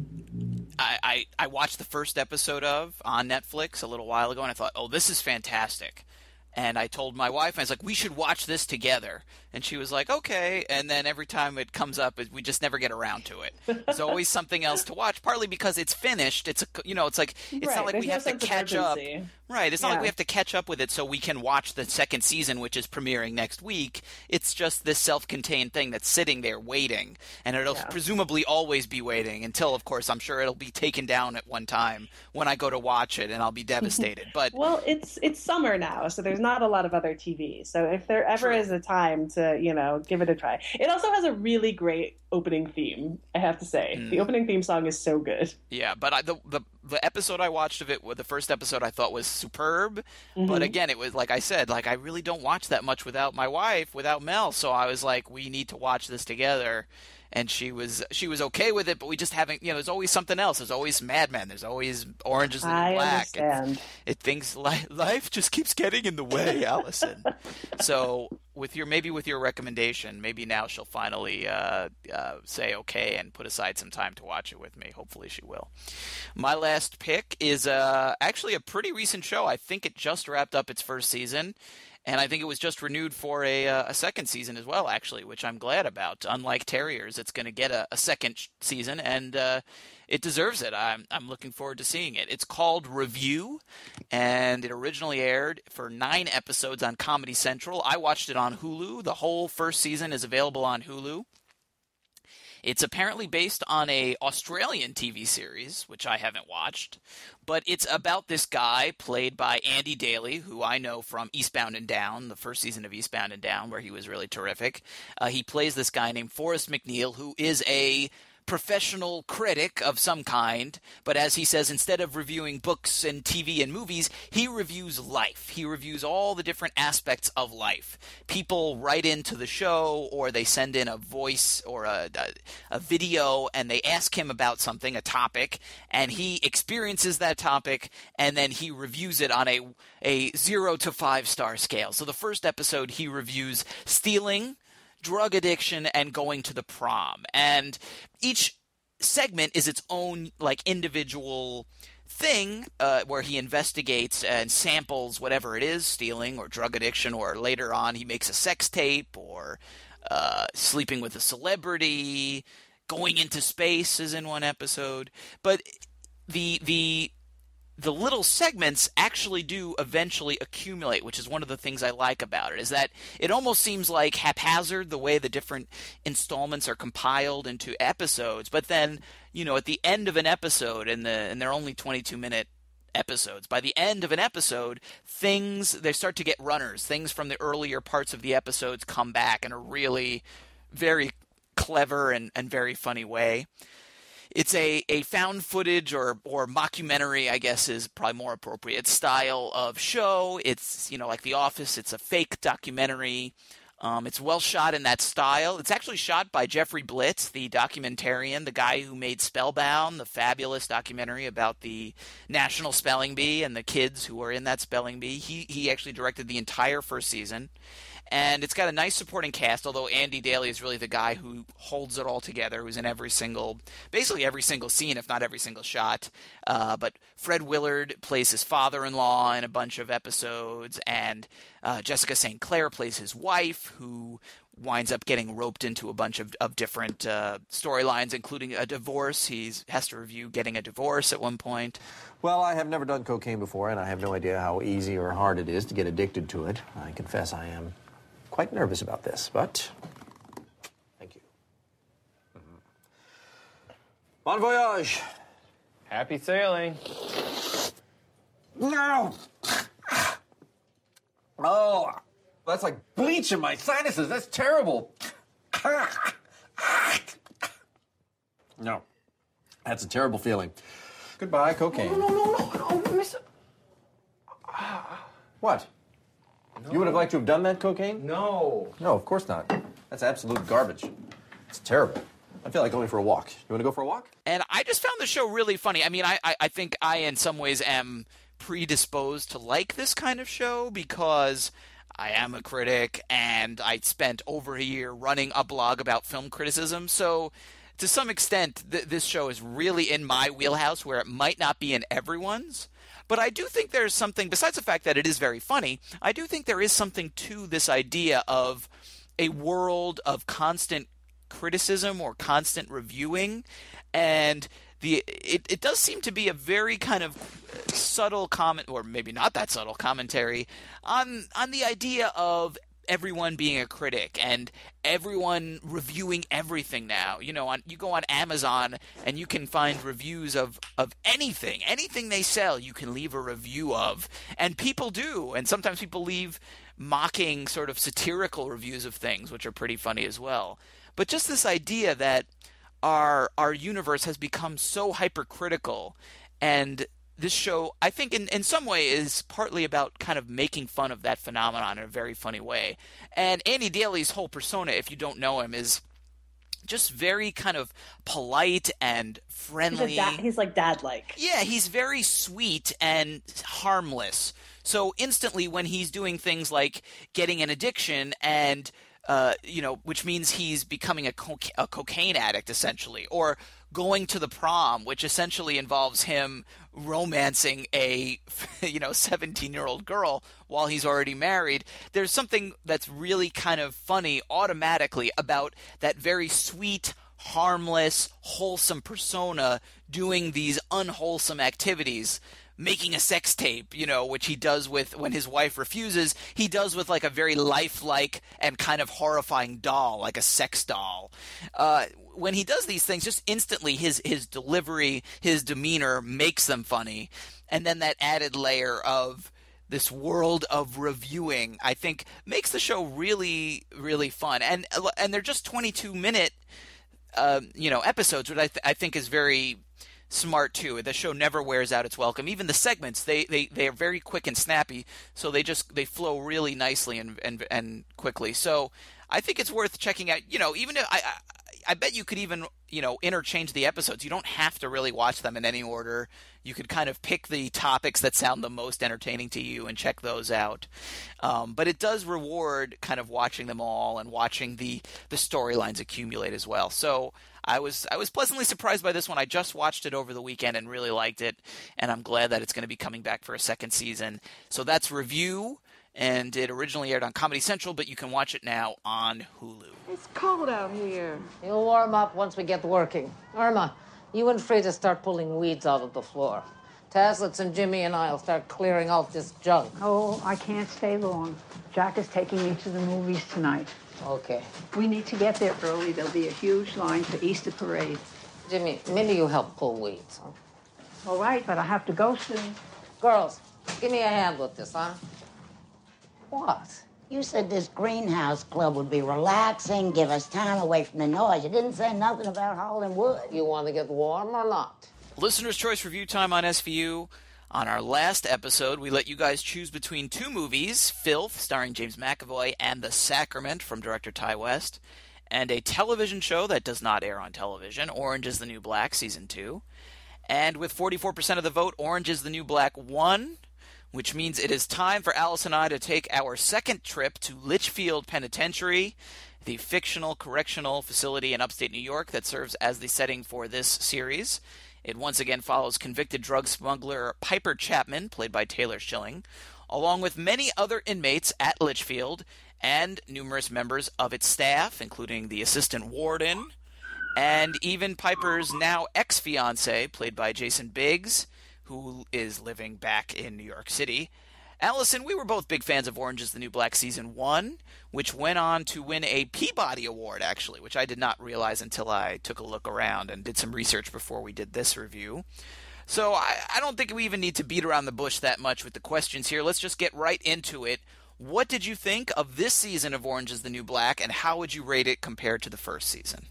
I, I, I watched the first episode of on Netflix a little while ago, and I thought, oh, this is fantastic. And I told my wife, I was like, we should watch this together. And she was like, okay. And then every time it comes up, we just never get around to it. There's always something else to watch, partly because it's finished. It's a, you know, it's like, it's right. not like There's we no have to sense of catch up. urgency. Right. It's not Yeah. like we have to catch up with it so we can watch the second season, which is premiering next week. It's just this self-contained thing that's sitting there waiting. And it'll Yeah. presumably always be waiting until, of course, I'm sure it'll be taken down at one time when I go to watch it, and I'll be devastated. But Well, it's it's summer now, so there's not a lot of other T V. So if there ever True. is a time to, you know, give it a try. It also has a really great opening theme, I have to say. Mm. The opening theme song is so good. Yeah, but I, the, the the episode I watched of it, the first episode, I thought was superb. Mm-hmm. But again, it was like I said, like I really don't watch that much without my wife, without Mel. So I was like, we need to watch this together. And she was she was okay with it, but we just haven't. You know, there's always something else. There's always Mad Men. There's always Orange is the New I Black. It, understand. it thinks li- life just keeps getting in the way, Allison. So with your maybe with your recommendation, maybe now she'll finally uh, uh, say okay and put aside some time to watch it with me. Hopefully she will. My last pick is uh, actually a pretty recent show. I think it just wrapped up its first season. And I think it was just renewed for a, uh, a second season as well, actually, which I'm glad about. Unlike Terriers, it's going to get a, a second sh- season, and uh, it deserves it. I'm, I'm looking forward to seeing it. It's called Review, and it originally aired for nine episodes on Comedy Central. I watched it on Hulu. The whole first season is available on Hulu. It's apparently based on a Australian T V series, which I haven't watched, but it's about this guy played by Andy Daly, who I know from Eastbound and Down, the first season of Eastbound and Down, where he was really terrific. Uh, he plays this guy named Forrest McNeil, who is a professional critic of some kind, but as he says, instead of reviewing books and T V and movies, he reviews life. He reviews all the different aspects of life. People write into the show, or they send in a voice or a, a, a video, and they ask him about something, a topic, and he experiences that topic, and then he reviews it on a, a zero to five star scale. So the first episode, he reviews stealing, drug addiction, and going to the prom. And each segment is its own, like, individual thing uh, where he investigates and samples whatever it is, stealing or drug addiction, or later on he makes a sex tape, or uh, sleeping with a celebrity, going into space is in one episode. But the the the little segments actually do eventually accumulate, which is one of the things I like about it, is that it almost seems like haphazard the way the different installments are compiled into episodes. But then, you know, at the end of an episode, and the and they're only twenty-two minute episodes, by the end of an episode, things, they start to get runners. Things from the earlier parts of the episodes come back in a really very clever and, and very funny way. It's a, a found footage or or mockumentary, I guess is probably more appropriate, style of show. It's, you know, like The Office. It's a fake documentary. Um, it's well shot in that style. It's actually shot by Jeffrey Blitz, the documentarian, the guy who made Spellbound, the fabulous documentary about the National Spelling Bee and the kids who were in that spelling bee. He he actually directed the entire first season. And it's got a nice supporting cast, although Andy Daly is really the guy who holds it all together, who's in every single, basically every single scene, if not every single shot. Uh, but Fred Willard plays his father-in-law in a bunch of episodes, and uh, Jessica Saint Clair plays his wife, who winds up getting roped into a bunch of, of different uh, storylines, including a divorce. He has to review getting a divorce at one point. Well, I have never done cocaine before, and I have no idea how easy or hard it is to get addicted to it. I confess I am quite nervous about this, but thank you. Mm-hmm. Bon voyage. Happy sailing. No. Oh, that's like bleach in my sinuses. That's terrible. No, that's a terrible feeling. Goodbye, cocaine. No, no, no, no, no, Mister What? No. You would have liked to have done that cocaine? No. No, of course not. That's absolute garbage. It's terrible. I feel like going for a walk. You want to go for a walk? And I just found the show really funny. I mean, I, I, I think I, in some ways, am predisposed to like this kind of show because I am a critic and I spent over a year running a blog about film criticism. So to some extent, th- this show is really in my wheelhouse where it might not be in everyone's. But I do think there's something, besides the fact that it is very funny, I do think there is something to this idea of a world of constant criticism or constant reviewing. And the it, it does seem to be a very kind of subtle comment, or maybe not that subtle commentary, on on the idea of everyone being a critic and everyone reviewing everything now. You know, on you go on Amazon and you can find reviews of, of anything. Anything they sell, you can leave a review of. And people do. And sometimes people leave mocking, sort of satirical reviews of things, which are pretty funny as well. But just this idea that our our universe has become so hypercritical, and this show, I think, in, in some way is partly about kind of making fun of that phenomenon in a very funny way. And Andy Daly's whole persona, if you don't know him, is just very kind of polite and friendly. He's, da- he's like dad-like. Yeah, he's very sweet and harmless. So instantly when he's doing things like getting an addiction and, uh, you know, which means he's becoming a, co- a cocaine addict, essentially, or going to the prom, which essentially involves him romancing a, you know, seventeen-year-old girl while he's already married. There's something that's really kind of funny automatically about that very sweet, harmless, wholesome persona doing these unwholesome activities, making a sex tape, you know, which he does with, when his wife refuses, he does with like a very lifelike and kind of horrifying doll, like a sex doll. Uh, when he does these things, just instantly his, his delivery, his demeanor makes them funny. And then that added layer of this world of reviewing, I think, makes the show really, really fun. And and they're just twenty-two minute, uh, you know, episodes, which I, th- I think is very smart too. The show never wears out its welcome. Even the segments, they, they, they are very quick and snappy, so they just they flow really nicely and and and quickly. So I think it's worth checking out. You know, even if I, I I bet you could even, you know, interchange the episodes. You don't have to really watch them in any order. You could kind of pick the topics that sound the most entertaining to you and check those out. Um, but it does reward kind of watching them all and watching the, the storylines accumulate as well. So I was I was pleasantly surprised by this one. I just watched it over the weekend and really liked it, and I'm glad that it's going to be coming back for a second season. So that's Review, and it originally aired on Comedy Central, but you can watch it now on Hulu. It's cold out here. You'll warm up once we get working. Irma, you and Frida start pulling weeds out of the floor. Taslitz and Jimmy and I'll start clearing out this junk. Oh, I can't stay long. Jack is taking me to the movies tonight. Okay. We need to get there early. There'll be a huge line for Easter parade. Jimmy, maybe you help pull weeds, huh? All right, but I have to go soon. Girls, give me a hand with this, huh? What? You said this greenhouse club would be relaxing, give us time away from the noise. You didn't say nothing about hauling wood. You want to get warm or not? Listener's Choice Review time on S V U. On our last episode, we let you guys choose between two movies, Filth, starring James McAvoy, and The Sacrament from director Ty West, and a television show that does not air on television, Orange is the New Black, Season two. And with forty-four percent of the vote, Orange is the New Black won, which means it is time for Alice and I to take our second trip to Litchfield Penitentiary, the fictional correctional facility in upstate New York that serves as the setting for this series. It once again follows convicted drug smuggler Piper Chapman, played by Taylor Schilling, along with many other inmates at Litchfield and numerous members of its staff, including the assistant warden, and even Piper's now ex-fiancé, played by Jason Biggs, who is living back in New York City. Allison, we were both big fans of Orange is the New Black Season one, which went on to win a Peabody Award, actually, which I did not realize until I took a look around and did some research before we did this review. So I, I don't think we even need to beat around the bush that much with the questions here. Let's just get right into it. What did you think of this season of Orange is the New Black, and how would you rate it compared to the first season?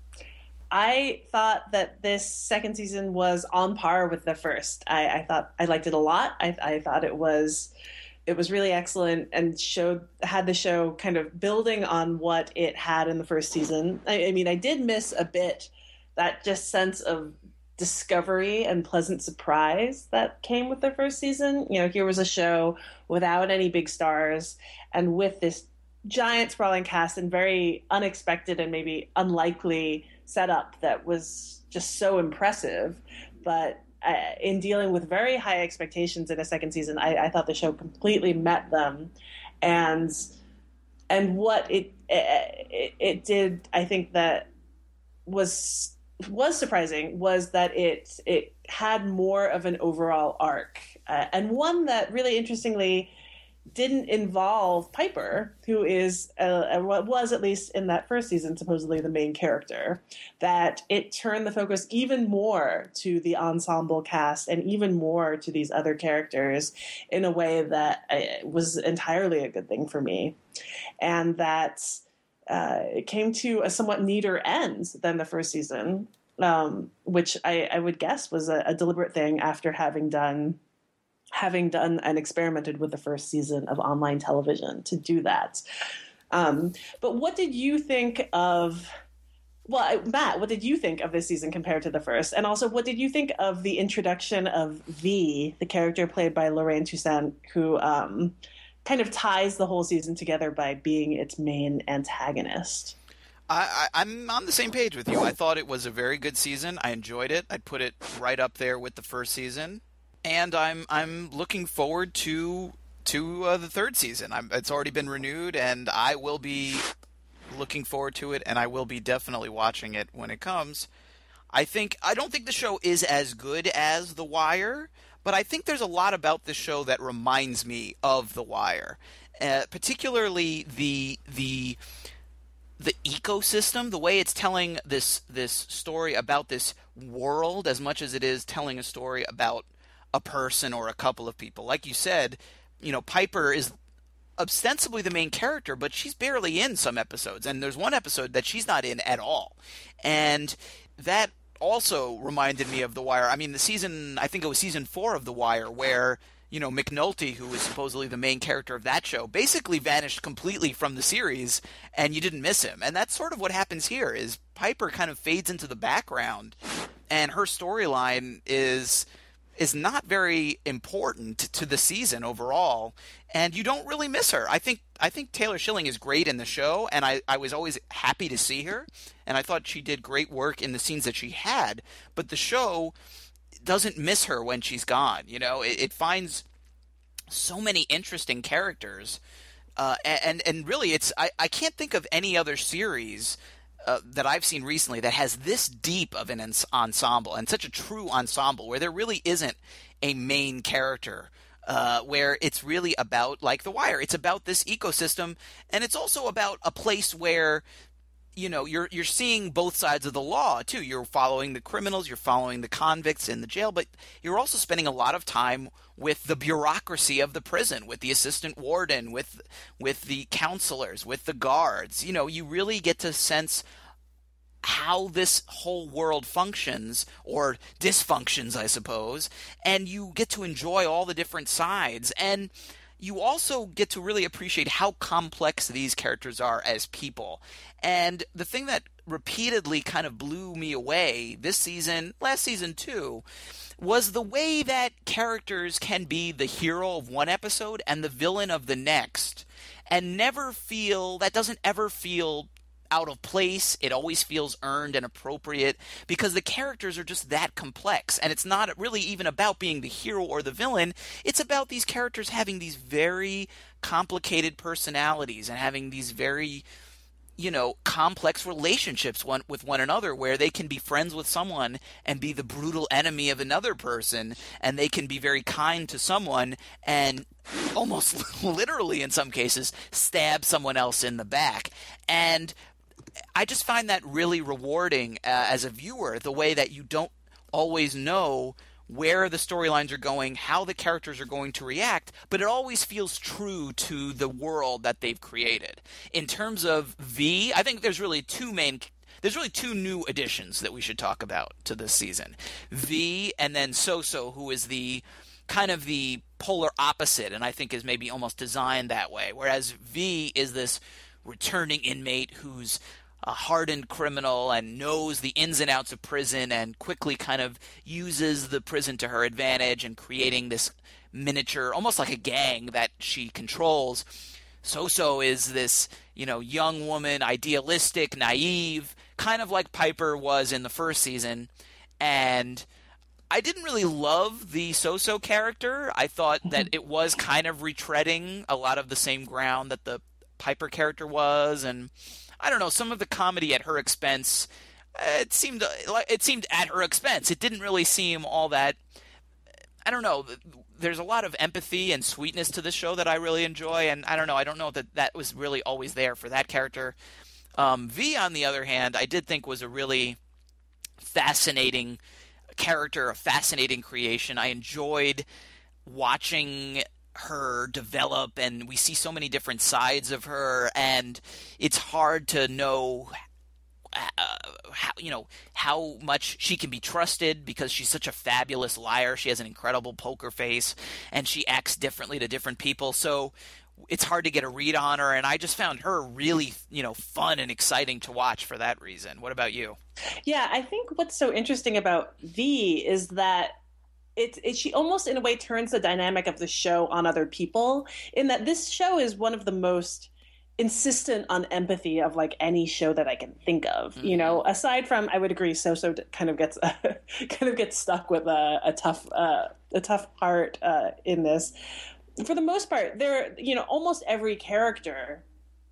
I thought that this second season was on par with the first. I, I thought I liked it a lot. I, I thought it was it was really excellent and showed had the show kind of building on what it had in the first season. I, I mean, I did miss a bit that just sense of discovery and pleasant surprise that came with the first season. You know, here was a show without any big stars and with this giant sprawling cast and very unexpected and maybe unlikely setup that was just so impressive. But uh, in dealing with very high expectations in a second season, I, I thought the show completely met them, and and what it, it it did, I think that was was surprising was that it it had more of an overall arc, uh, and one that really interestingly didn't involve Piper, who is uh, what was at least in that first season supposedly the main character. That it turned the focus even more to the ensemble cast and even more to these other characters in a way that uh, was entirely a good thing for me, and that uh, it came to a somewhat neater end than the first season, um, which I, I would guess was a, a deliberate thing after having done. having done and experimented with the first season of online television to do that. Um, but what did you think of, well, Matt, what did you think of this season compared to the first? And also, what did you think of the introduction of V, the character played by Lorraine Toussaint, who um, kind of ties the whole season together by being its main antagonist? I, I, I'm on the same page with you. I thought it was a very good season. I enjoyed it. I'd put it right up there with the first season. And I'm I'm looking forward to to uh, the third season. I'm, it's already been renewed, and I will be looking forward to it, and I will be definitely watching it when it comes. I think I don't think the show is as good as The Wire, but I think there's a lot about this show that reminds me of The Wire, uh, particularly the the the ecosystem, the way it's telling this this story about this world as much as it is telling a story about a person or a couple of people. Like you said, you know, Piper is ostensibly the main character, but she's barely in some episodes, and there's one episode that she's not in at all, and that also reminded me of The Wire. I mean, the season, I think it was season four of The Wire, where, you know, McNulty, who was supposedly the main character of that show, basically vanished completely from the series, and you didn't miss him. And that's sort of what happens here, is Piper kind of fades into the background, and her storyline is is not very important to the season overall, and you don't really miss her. I think I think Taylor Schilling is great in the show, and I, I was always happy to see her, and I thought she did great work in the scenes that she had, but the show doesn't miss her when she's gone. You know, it, it finds so many interesting characters, uh, and and really, it's I, I can't think of any other series Uh, that I've seen recently that has this deep of an ens- ensemble and such a true ensemble where there really isn't a main character, uh, where it's really about, like The Wire, it's about this ecosystem, and it's also about a place where, you know, you're you're seeing both sides of the law too. You're following the criminals, you're following the convicts in the jail, but you're also spending a lot of time with the bureaucracy of the prison, with the assistant warden, with with the counselors, with the guards. You know, you really get to sense how this whole world functions, or dysfunctions, I suppose, and you get to enjoy all the different sides. And you also get to really appreciate how complex these characters are as people. And the thing that repeatedly kind of blew me away this season, last season too, was the way that characters can be the hero of one episode and the villain of the next, and never feel, that doesn't ever feel out of place. It always feels earned and appropriate, because the characters are just that complex. And it's not really even about being the hero or the villain. It's about these characters having these very complicated personalities and having these very, you know, complex relationships one with one another, where they can be friends with someone and be the brutal enemy of another person, and they can be very kind to someone and almost literally in some cases stab someone else in the back. And I just find that really rewarding uh, as a viewer, the way that you don't always know where the storylines are going, how the characters are going to react, but it always feels true to the world that they've created. In terms of V, I think there's really two main there's really two new additions that we should talk about to this season. V, and then So-So, who is the kind of the polar opposite, and I think is maybe almost designed that way. Whereas V is this returning inmate who's a hardened criminal and knows the ins and outs of prison, and quickly kind of uses the prison to her advantage and creating this miniature, almost like a gang that she controls. So-So is this, you know, young woman, idealistic, naive, kind of like Piper was in the first season. And I didn't really love the So-So character. I thought that it was kind of retreading a lot of the same ground that the Piper character was, and I don't know, some of the comedy at her expense, it seemed it seemed at her expense. It didn't really seem all that, I don't know, there's a lot of empathy and sweetness to this show that I really enjoy, and I don't know, I don't know that that was really always there for that character. Um, V, on the other hand, I did think was a really fascinating character, a fascinating creation. I enjoyed watching her develop, and we see so many different sides of her, and it's hard to know uh, how, you know, how much she can be trusted, because she's such a fabulous liar. She has an incredible poker face, and she acts differently to different people, so it's hard to get a read on her, and I just found her really, you know, fun and exciting to watch for that reason. What about you? Yeah, I think what's so interesting about V is that It, it, she almost, in a way, turns the dynamic of the show on other people, in that this show is one of the most insistent on empathy of, like, any show that I can think of. Mm-hmm. You know, aside from, I would agree, So-So kind of gets uh, kind of gets stuck with a, a tough uh, a tough part uh, in this. For the most part, there, you know, almost every character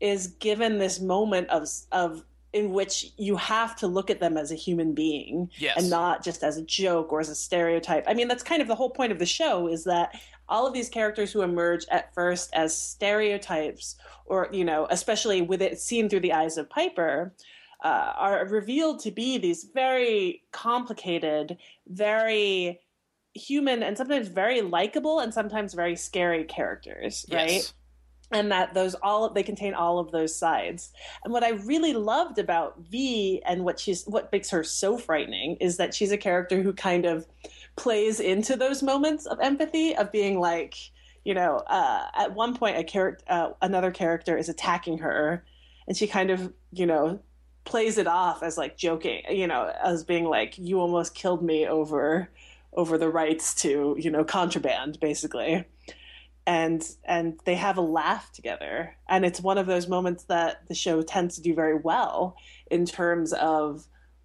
is given this moment of of in which you have to look at them as a human being yes. and not just as a joke or as a stereotype. I mean, that's kind of the whole point of the show, is that all of these characters who emerge at first as stereotypes, or, you know, especially with it seen through the eyes of Piper, uh, are revealed to be these very complicated, very human, and sometimes very likable and sometimes very scary characters, yes. right? And that those all they contain all of those sides. And what I really loved about V, and what she's what makes her so frightening, is that she's a character who kind of plays into those moments of empathy, of being like, you know, uh, at one point a character, uh, another character is attacking her, and she kind of, you know, plays it off as like joking, you know, as being like, you almost killed me over over the rights to, you know, contraband, basically. And and they have a laugh together. And it's one of those moments that the show tends to do very well in terms of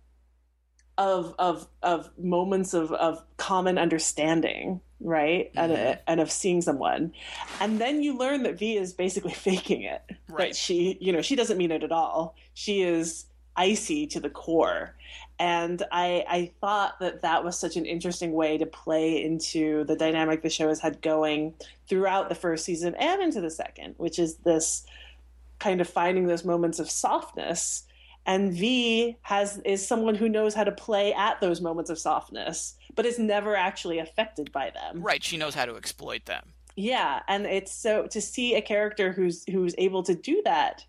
of of of moments of, of common understanding, right? Mm-hmm. And and of seeing someone. And then you learn that V is basically faking it. Right. That she, you know, she doesn't mean it at all. She is icy to the core. And I, I thought that that was such an interesting way to play into the dynamic the show has had going throughout the first season and into the second, which is this kind of finding those moments of softness. And V has is someone who knows how to play at those moments of softness, but is never actually affected by them. Right, she knows how to exploit them. Yeah, and it's so to see a character who's who's able to do that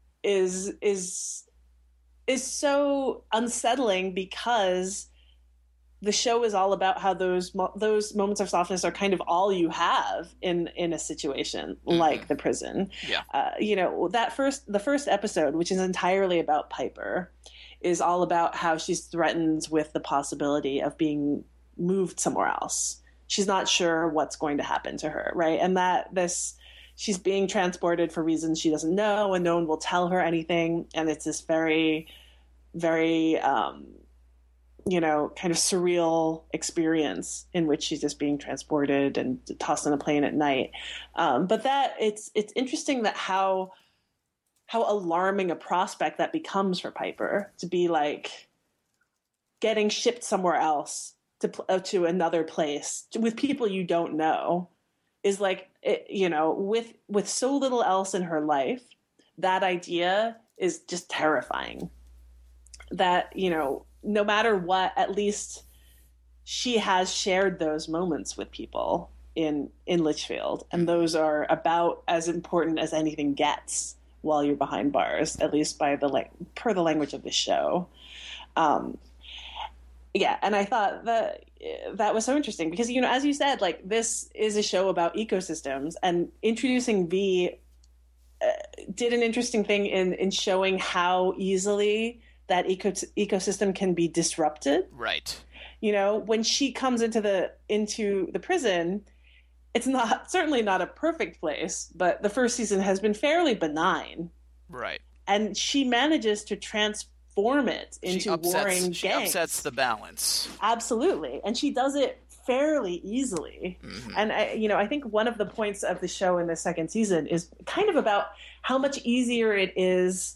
is is is so unsettling, because the show is all about how those those moments of softness are kind of all you have in in a situation mm-hmm. like the prison. Yeah, uh, you know, that first the first episode, which is entirely about Piper, is all about how she's threatened with the possibility of being moved somewhere else. She's not sure what's going to happen to her, right? And that this she's being transported for reasons she doesn't know, and no one will tell her anything. And it's this very, very, um, you know, kind of surreal experience in which she's just being transported and tossed on a plane at night. Um, but that it's it's interesting that how how alarming a prospect that becomes for Piper, to be like getting shipped somewhere else to uh, to another place with people you don't know. Is like, it, you know, with with so little else in her life, that idea is just terrifying. That, you know, no matter what, at least she has shared those moments with people in in Litchfield, and those are about as important as anything gets while you're behind bars, at least by the per the language of the show. Um, yeah, and I thought that that was so interesting because, you know, as you said, like, this is a show about ecosystems, and introducing V uh, did an interesting thing in, in showing how easily that eco- ecosystem can be disrupted. Right. You know, when she comes into the into the prison, it's not certainly not a perfect place, but the first season has been fairly benign. Right. And she manages to transform form it into she upsets, warring she gangs. upsets the balance. Absolutely. And she does it fairly easily. Mm-hmm. And, I, you know, I think one of the points of the show in the second season is kind of about how much easier it is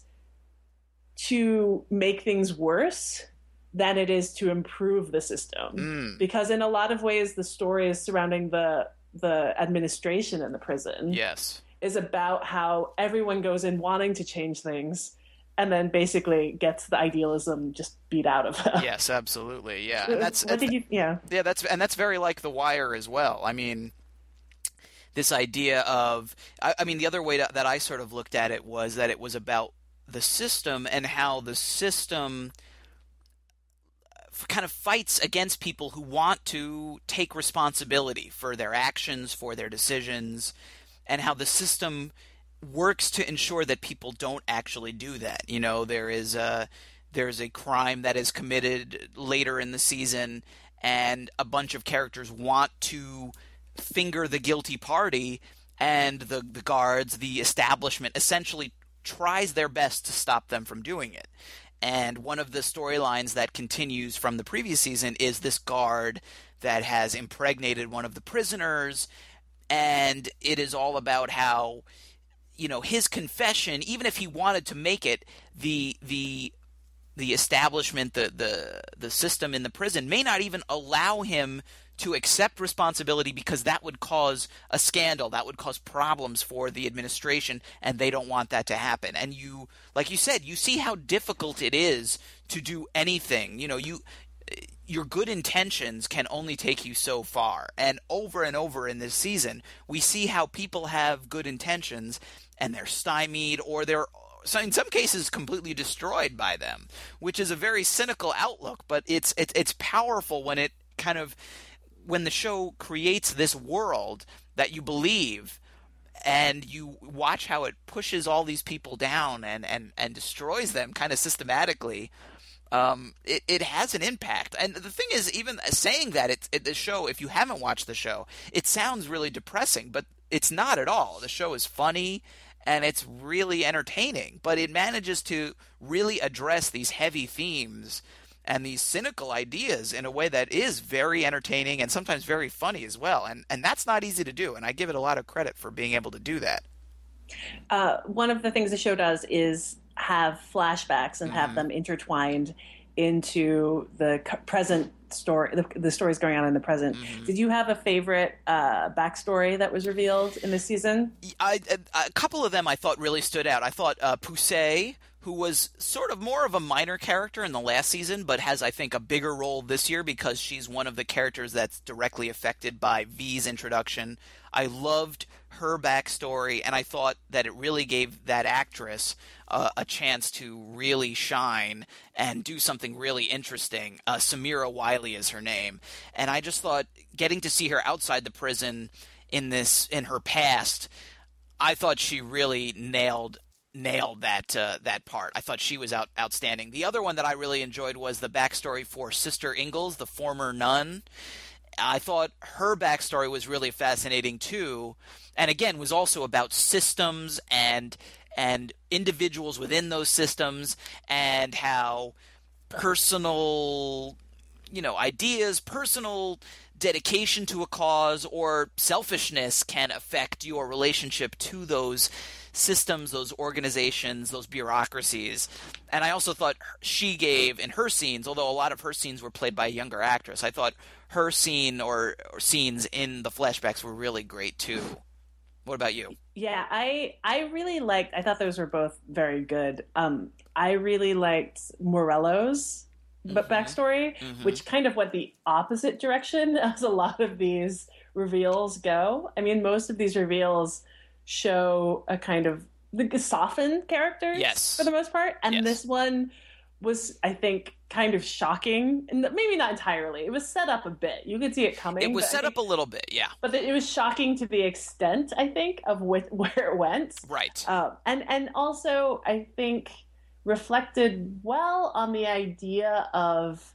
to make things worse than it is to improve the system. Mm. Because in a lot of ways, the story is surrounding the the administration in the prison. Yes. Is about how everyone goes in wanting to change things, and then basically gets the idealism just beat out of them. Yes, absolutely. Yeah, and that's what did you? Yeah, yeah. That's and that's very like The Wire as well. I mean, this idea of, I, I mean, the other way to, that I sort of looked at it was that it was about the system and how the system kind of fights against people who want to take responsibility for their actions, for their decisions, and how the system works to ensure that people don't actually do that. You know, there is a there's a crime that is committed later in the season, and a bunch of characters want to finger the guilty party, and the the guards, the establishment, essentially tries their best to stop them from doing it. And one of the storylines that continues from the previous season is this guard that has impregnated one of the prisoners, and it is all about how you know, his confession, even if he wanted to make it, the the the establishment, the the the system in the prison may not even allow him to accept responsibility because that would cause a scandal, that would cause problems for the administration, and they don't want that to happen. And you, like you said, you see how difficult it is to do anything. You know, you your good intentions can only take you so far. And over and over in this season, we see how people have good intentions and they're stymied, or they're so in some cases completely destroyed by them, which is a very cynical outlook, but it's it's it's powerful when it kind of when the show creates this world that you believe, and you watch how it pushes all these people down and and, and destroys them kind of systematically. Um, it, it has an impact. And the thing is, even saying that, it's it, the show, if you haven't watched the show, it sounds really depressing, but it's not at all. The show is funny and it's really entertaining, but it manages to really address these heavy themes and these cynical ideas in a way that is very entertaining and sometimes very funny as well. And and that's not easy to do, and I give it a lot of credit for being able to do that. Uh, one of the things the show does is have flashbacks and have mm-hmm. them intertwined into the present story, the, the stories going on in the present. Mm-hmm. Did you have a favorite uh, backstory that was revealed in this season? I, a, a couple of them I thought really stood out. I thought uh, Poussey, who was sort of more of a minor character in the last season, but has, I think, a bigger role this year because she's one of the characters that's directly affected by V's introduction. I loved her backstory, and I thought that it really gave that actress uh, a chance to really shine and do something really interesting. Uh, Samira Wiley is her name, and I just thought getting to see her outside the prison in this in her past, I thought she really nailed nailed that uh, that part. I thought she was out outstanding. The other one that I really enjoyed was the backstory for Sister Ingalls, the former nun. I thought her backstory was really fascinating too, and again was also about systems and and individuals within those systems, and how personal, you know, ideas, personal dedication to a cause or selfishness can affect your relationship to those systems, those organizations, those bureaucracies. And I also thought she gave, in her scenes, although a lot of her scenes were played by a younger actress, I thought her scene or, or scenes in the flashbacks were really great too. What about you? Yeah, I I really liked, I thought those were both very good. Um, I really liked Morello's mm-hmm. backstory, mm-hmm. which kind of went the opposite direction as a lot of these reveals go. I mean, most of these reveals show a kind of the softened characters yes. for the most part, and yes. this one was, I think, kind of shocking, and maybe not entirely. It was set up a bit. You could see it coming. It was set think, up a little bit, yeah. But it was shocking to the extent, I think, of wh- where it went. Right. Um, and and also, I think, reflected well on the idea of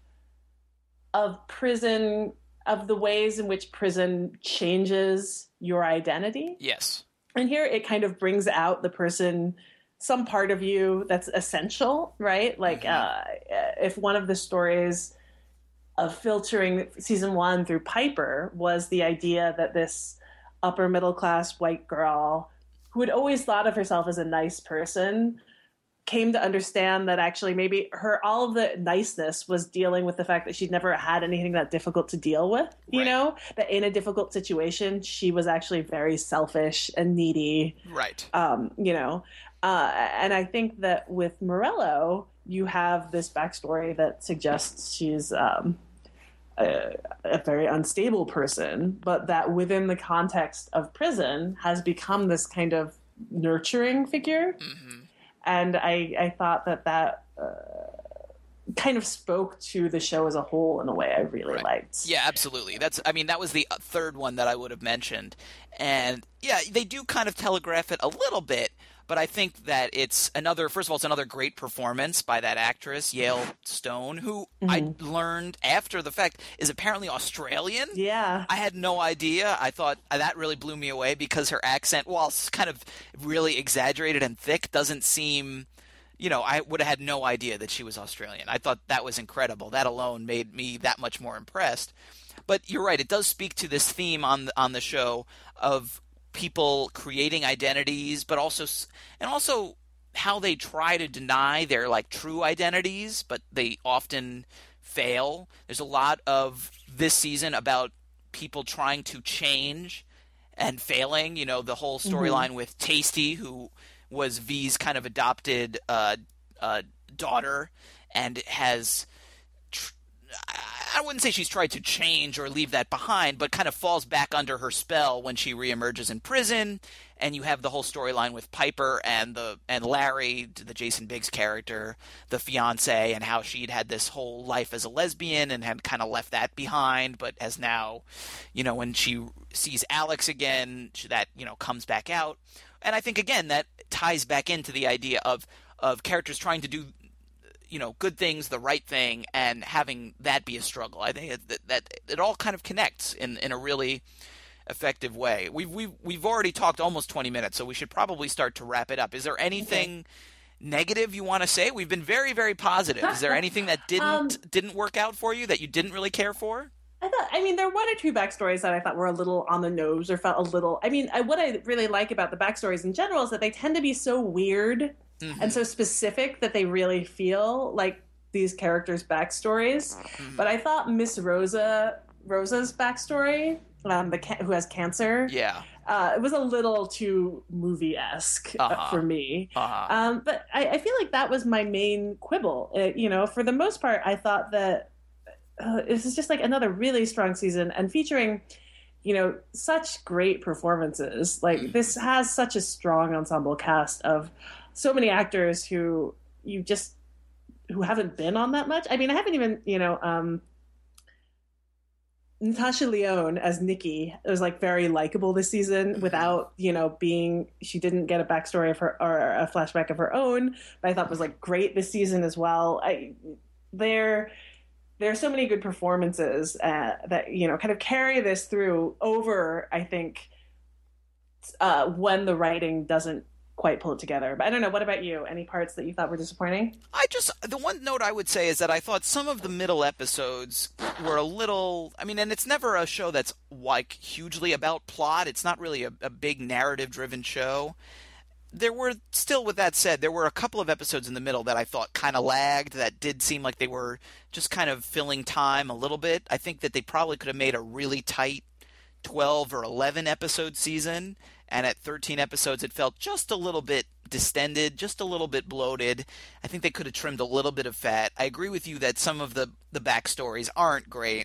of prison, of the ways in which prison changes your identity. Yes. And here it kind of brings out the person, some part of you that's essential, right? Like mm-hmm. uh, if one of the stories of filtering season one through Piper was the idea that this upper middle class white girl who had always thought of herself as a nice person came to understand that actually maybe her all of the niceness was dealing with the fact that she'd never had anything that difficult to deal with, you right. know, that in a difficult situation she was actually very selfish and needy, right? Um, you know, uh, and I think that with Morello you have this backstory that suggests she's um, a, a very unstable person, but that within the context of prison has become this kind of nurturing figure. Mm-hmm. And I, I thought that that uh, kind of spoke to the show as a whole in a way I really right. liked. Yeah, absolutely. That's, I mean, that was the third one that I would have mentioned. And yeah, they do kind of telegraph it a little bit, but I think that it's another, first of all, it's another great performance by that actress, Yale Stone, who mm-hmm. I learned after the fact is apparently Australian. Yeah. I had no idea. I thought that really blew me away because her accent, while kind of really exaggerated and thick, doesn't seem, you know, I would have had no idea that she was Australian. I thought that was incredible. That alone made me that much more impressed. But you're right. It does speak to this theme on the, on the show of people creating identities, but also and also how they try to deny their like true identities, but they often fail. There's a lot of this season about people trying to change and failing. You know, the whole storyline mm-hmm. with Tasty, who was V's kind of adopted uh, uh, daughter, and has tr- I wouldn't say she's tried to change or leave that behind, but kind of falls back under her spell when she reemerges in prison. And you have the whole storyline with Piper and the and Larry, the Jason Biggs character, the fiance, and how she'd had this whole life as a lesbian and had kind of left that behind, but has now, you know, when she sees Alex again, that, you know, comes back out. And I think, again, that ties back into the idea of of characters trying to do, you know, good things, the right thing, and having that be a struggle. I think that, that it all kind of connects in, in a really effective way. We've, we've, we've already talked almost twenty minutes, so we should probably start to wrap it up. Is there anything okay. negative you want to say? We've been very, very positive. Is there anything that didn't um, didn't work out for you, that you didn't really care for? I thought, I mean, there were one or two backstories that I thought were a little on the nose or felt a little, I mean, I, what I really like about the backstories in general is that they tend to be so weird mm-hmm. and so specific that they really feel like these characters' backstories. Mm-hmm. But I thought Miss Rosa, Rosa's backstory, um, the ca- who has cancer, yeah, uh, it was a little too movie-esque uh-huh. uh, for me. Uh-huh. Um, but I, I feel like that was my main quibble. It, you know, for the most part, I thought that Uh, this is just like another really strong season and featuring, you know, such great performances. Like this has such a strong ensemble cast of so many actors who you just, who haven't been on that much. I mean, I haven't even, you know, um, Natasha Lyonne as Nikki was like very likable this season without, you know, being, she didn't get a backstory of her or a flashback of her own, but I thought was like great this season as well. I, they're, There are so many good performances uh, that, you know, kind of carry this through over, I think, uh, when the writing doesn't quite pull it together. But I don't know. What about you? Any parts that you thought were disappointing? I just, the one note I would say is that I thought some of the middle episodes were a little, I mean, and it's never a show that's like hugely about plot. It's not really a, a big narrative-driven show. There were, still with that said, there were a couple of episodes in the middle that I thought kind of lagged, that did seem like they were just kind of filling time a little bit. I think that they probably could have made a really tight twelve or eleven episode season, and at thirteen episodes it felt just a little bit distended, just a little bit bloated. I think they could have trimmed a little bit of fat. I agree with you that some of the, the backstories aren't great,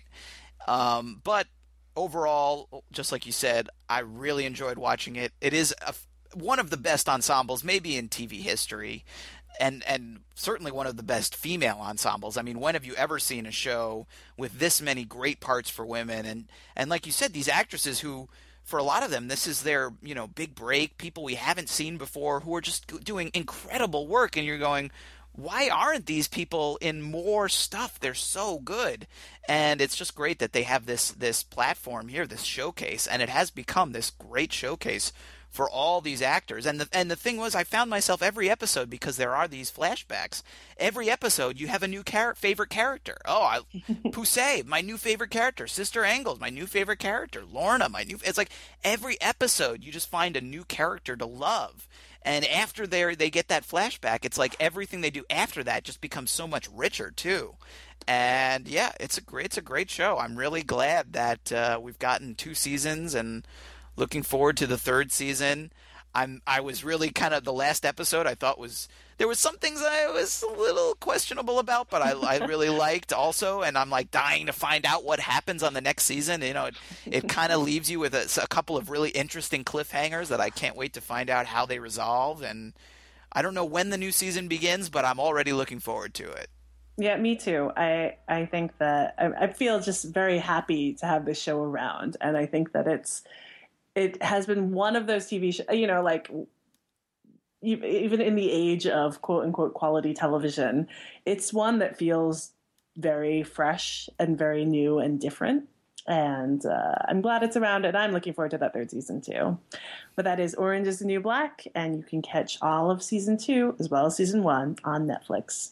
um, but overall, just like you said, I really enjoyed watching it. It is a one of the best ensembles maybe in T V history, and and certainly one of the best female ensembles. I mean, when have you ever seen a show with this many great parts for women? And and like you said, these actresses who, for a lot of them, this is their, you know, big break, people we haven't seen before who are just doing incredible work, and you're going, why aren't these people in more stuff? They're so good. And it's just great that they have this this platform here, this showcase, and it has become this great showcase for all these actors. And the and the thing was, I found myself every episode, because there are these flashbacks, every episode you have a new char- favorite character. Oh, I, Poussey, my new favorite character. Sister Angles, my new favorite character. Lorna, my new... It's like every episode you just find a new character to love. And after they they get that flashback, it's like everything they do after that just becomes so much richer too. And yeah, it's a great, it's a great show. I'm really glad that uh, we've gotten two seasons, and looking forward to the third season. I'm I was really kind of, the last episode I thought was, there was some things I was a little questionable about, but I, I really liked also, and I'm like dying to find out what happens on the next season. You know, it, it kind of leaves you with a, a couple of really interesting cliffhangers that I can't wait to find out how they resolve. And I don't know when the new season begins, but I'm already looking forward to it. Yeah, me too. I I think that I, I feel just very happy to have this show around, and I think that it's it has been one of those T V shows, you know, like even in the age of quote unquote quality television, it's one that feels very fresh and very new and different. And uh, I'm glad it's around, and I'm looking forward to that third season too. But that is Orange is the New Black, and you can catch all of season two as well as season one on Netflix.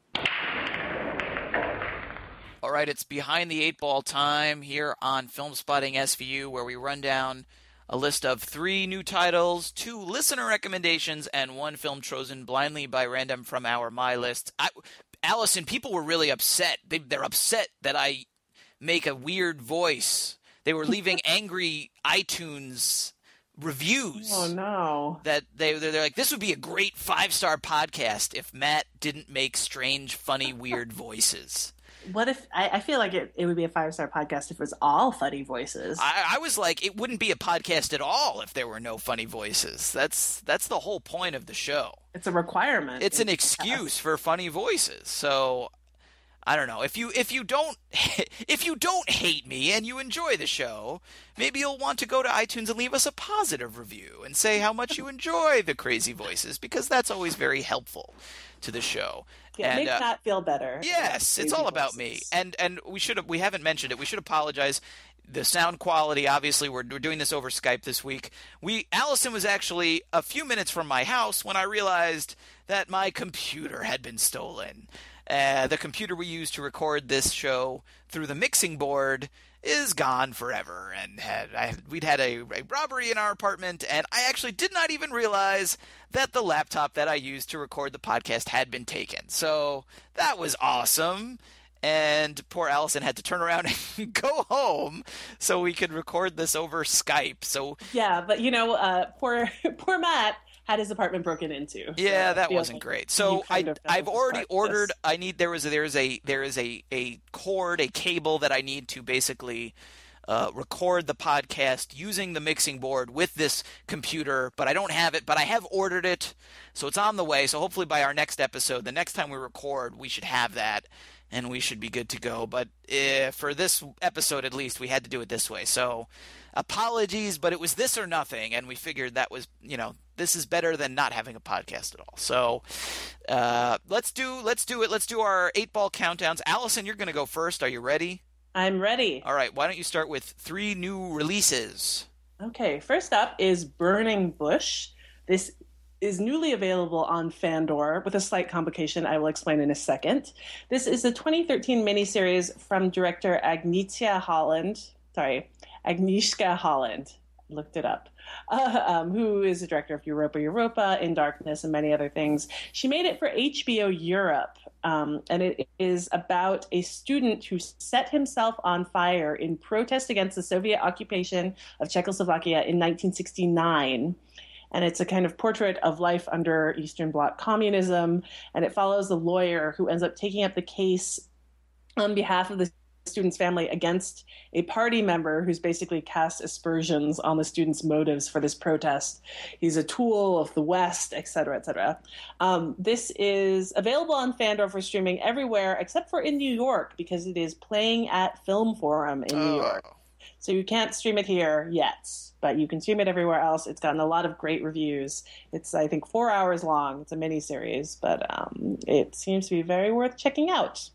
All right, it's Behind the Eight Ball time here on Film Spotting S V U, where we run down a list of three new titles, two listener recommendations, and one film chosen blindly by random from our My List. I, Allison, people were really upset. They, they're upset that I make a weird voice. They were leaving angry iTunes reviews. Oh no! That they they're like, this would be a great five star podcast if Matt didn't make strange, funny, weird voices. What if I, I feel like it, it would be a five star podcast if it was all funny voices? I, I was like, it wouldn't be a podcast at all if there were no funny voices. That's that's the whole point of the show. It's a requirement. It's an excuse for funny voices. So I don't know. If you if you don't if you don't hate me and you enjoy the show, maybe you'll want to go to iTunes and leave us a positive review and say how much you enjoy the crazy voices, because that's always very helpful to the show. Yeah, and, make uh, Matt feel better. Yes, it's all about me. And and we should have we haven't mentioned it. We should apologize. The sound quality, obviously, we're we're doing this over Skype this week. We Allison was actually a few minutes from my house when I realized that my computer had been stolen. Uh, the computer we used to record this show through the mixing board is gone forever, and had, I, we'd had a, a robbery in our apartment, and I actually did not even realize that the laptop that I used to record the podcast had been taken. So that was awesome, and poor Allison had to turn around and go home so we could record this over Skype. So yeah, but you know, uh, poor poor Matt had his apartment broken into. Yeah, so that wasn't like great. So I I've already ordered. This. I need there was a, there is a there is a, a cord, a cable that I need to basically uh, record the podcast using the mixing board with this computer, but I don't have it. But I have ordered it, so it's on the way. So hopefully by our next episode, the next time we record, we should have that, and we should be good to go. But uh, for this episode, at least, we had to do it this way. So apologies, but it was this or nothing, and we figured that was, you know, this is better than not having a podcast at all. So uh, let's do let's do it. Let's do our eight ball countdowns. Allison, you're going to go first. Are you ready? I'm ready. All right. Why don't you start with three new releases? Okay. First up is Burning Bush. This is newly available on Fandor with a slight complication I will explain in a second. This is a twenty thirteen miniseries from director Agnieszka Holland. Sorry, Agnieszka Holland. Looked it up. Uh, um, who is the director of Europa Europa, In Darkness, and many other things. She made it for H B O Europe, um, and it is about a student who set himself on fire in protest against the Soviet occupation of Czechoslovakia in nineteen sixty-nine. And it's a kind of portrait of life under Eastern Bloc communism, and it follows the lawyer who ends up taking up the case on behalf of the student's family against a party member who's basically cast aspersions on the student's motives for this protest. He's a tool of the West, et cetera, et cetera. Um, this is available on Fandor for streaming everywhere except for in New York, because it is playing at Film Forum in New York. So you can't stream it here yet, but you can stream it everywhere else. It's gotten a lot of great reviews. It's, I think, four hours long. It's a miniseries, but um, it seems to be very worth checking out.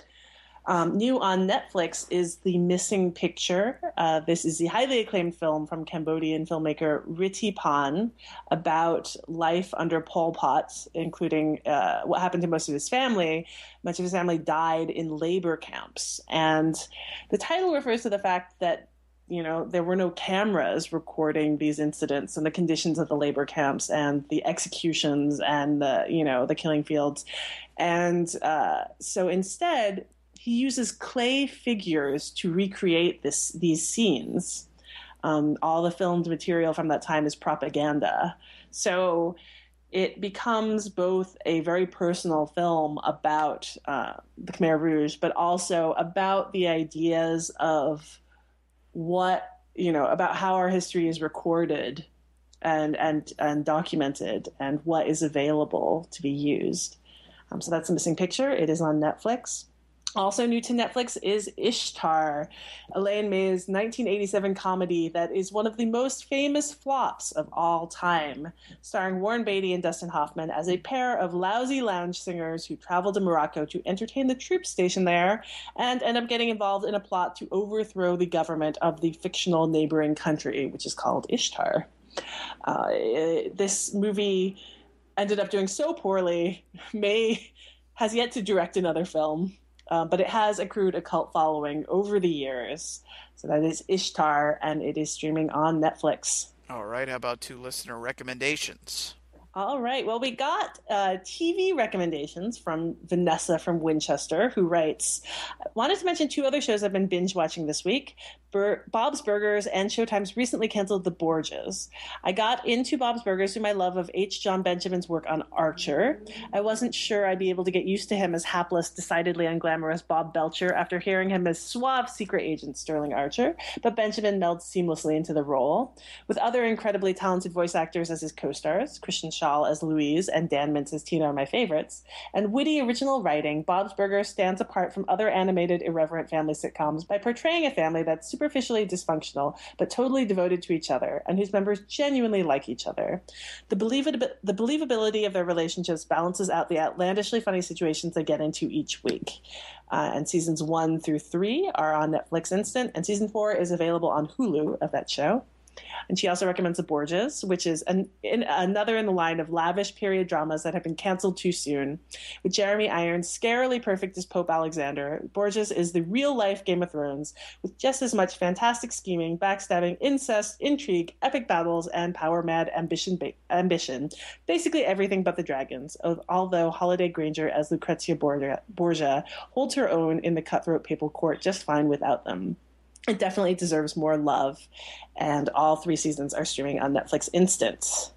Um, new on Netflix is The Missing Picture. Uh, this is the highly acclaimed film from Cambodian filmmaker Ritipan about life under Pol Pot, including uh, what happened to most of his family. Much of his family died in labor camps. And the title refers to the fact that, you know, there were no cameras recording these incidents and the conditions of the labor camps and the executions and the, you know, the killing fields. And uh, so instead, he uses clay figures to recreate this these scenes. Um, all the filmed material from that time is propaganda. So it becomes both a very personal film about uh, the Khmer Rouge, but also about the ideas of what, you know, about how our history is recorded and and and documented and what is available to be used. Um, so that's The Missing Picture. It is on Netflix. Also new to Netflix is Ishtar, Elaine May's nineteen eighty-seven comedy that is one of the most famous flops of all time, starring Warren Beatty and Dustin Hoffman as a pair of lousy lounge singers who travel to Morocco to entertain the troops stationed there and end up getting involved in a plot to overthrow the government of the fictional neighboring country, which is called Ishtar. Uh, this movie ended up doing so poorly. May has yet to direct another film. Uh, but it has accrued a cult following over the years. So that is Ishtar, and it is streaming on Netflix. All right, how about two listener recommendations? All right. Well, we got uh, T V recommendations from Vanessa from Winchester, who writes, wanted to mention two other shows I've been binge watching this week. Bur- Bob's Burgers and Showtime's recently canceled The Borgias. I got into Bob's Burgers through my love of H. John Benjamin's work on Archer. I wasn't sure I'd be able to get used to him as hapless, decidedly unglamorous Bob Belcher after hearing him as suave secret agent Sterling Archer, but Benjamin melds seamlessly into the role. With other incredibly talented voice actors as his co-stars, Christian Shaw as Louise and Dan Mintz as Tina are my favorites, and witty original writing, Bob's Burgers stands apart from other animated irreverent family sitcoms by portraying a family that's superficially dysfunctional but totally devoted to each other and whose members genuinely like each other. The, believab- the believability of their relationships balances out the outlandishly funny situations they get into each week. Uh, and seasons one through three are on Netflix Instant, and season four is available on Hulu of that show. And she also recommends The Borgias, which is an, in, another in the line of lavish period dramas that have been canceled too soon. With Jeremy Irons scarily perfect as Pope Alexander, Borgias is the real-life Game of Thrones, with just as much fantastic scheming, backstabbing, incest, intrigue, epic battles, and power-mad ambition. Ba- ambition. Basically everything but the dragons, although Holiday Granger as Lucrezia Borgia, Borgia holds her own in the cutthroat papal court just fine without them. It definitely deserves more love, and all three seasons are streaming on Netflix Instant.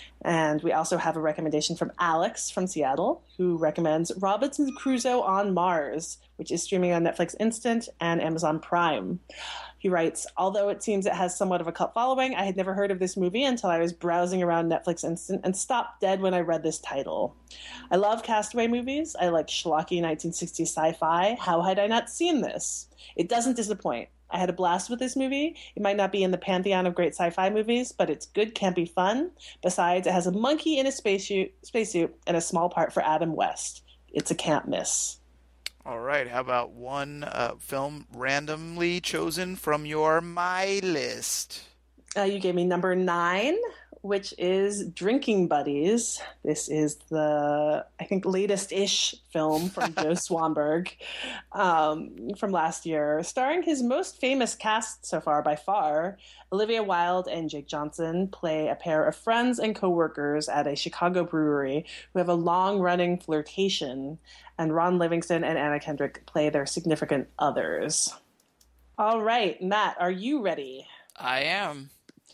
And we also have a recommendation from Alex from Seattle, who recommends Robinson Crusoe on Mars, which is streaming on Netflix Instant and Amazon Prime. He writes, although it seems it has somewhat of a cult following, I had never heard of this movie until I was browsing around Netflix Instant and stopped dead when I read this title. I love castaway movies. I like schlocky nineteen sixties sci-fi. How had I not seen this? It doesn't disappoint. I had a blast with this movie. It might not be in the pantheon of great sci-fi movies, but it's good, campy fun. Besides, it has a monkey in a spacesuit, spacesuit and a small part for Adam West. It's a can't miss. All right, how about one uh, film randomly chosen from your My List? Uh, you gave me number nine, which is Drinking Buddies. This is the, I think, latest-ish film from Joe Swanberg um, from last year, starring his most famous cast so far by far. Olivia Wilde and Jake Johnson play a pair of friends and co-workers at a Chicago brewery who have a long-running flirtation, and Ron Livingston and Anna Kendrick play their significant others. All right, Matt, are you ready? I am.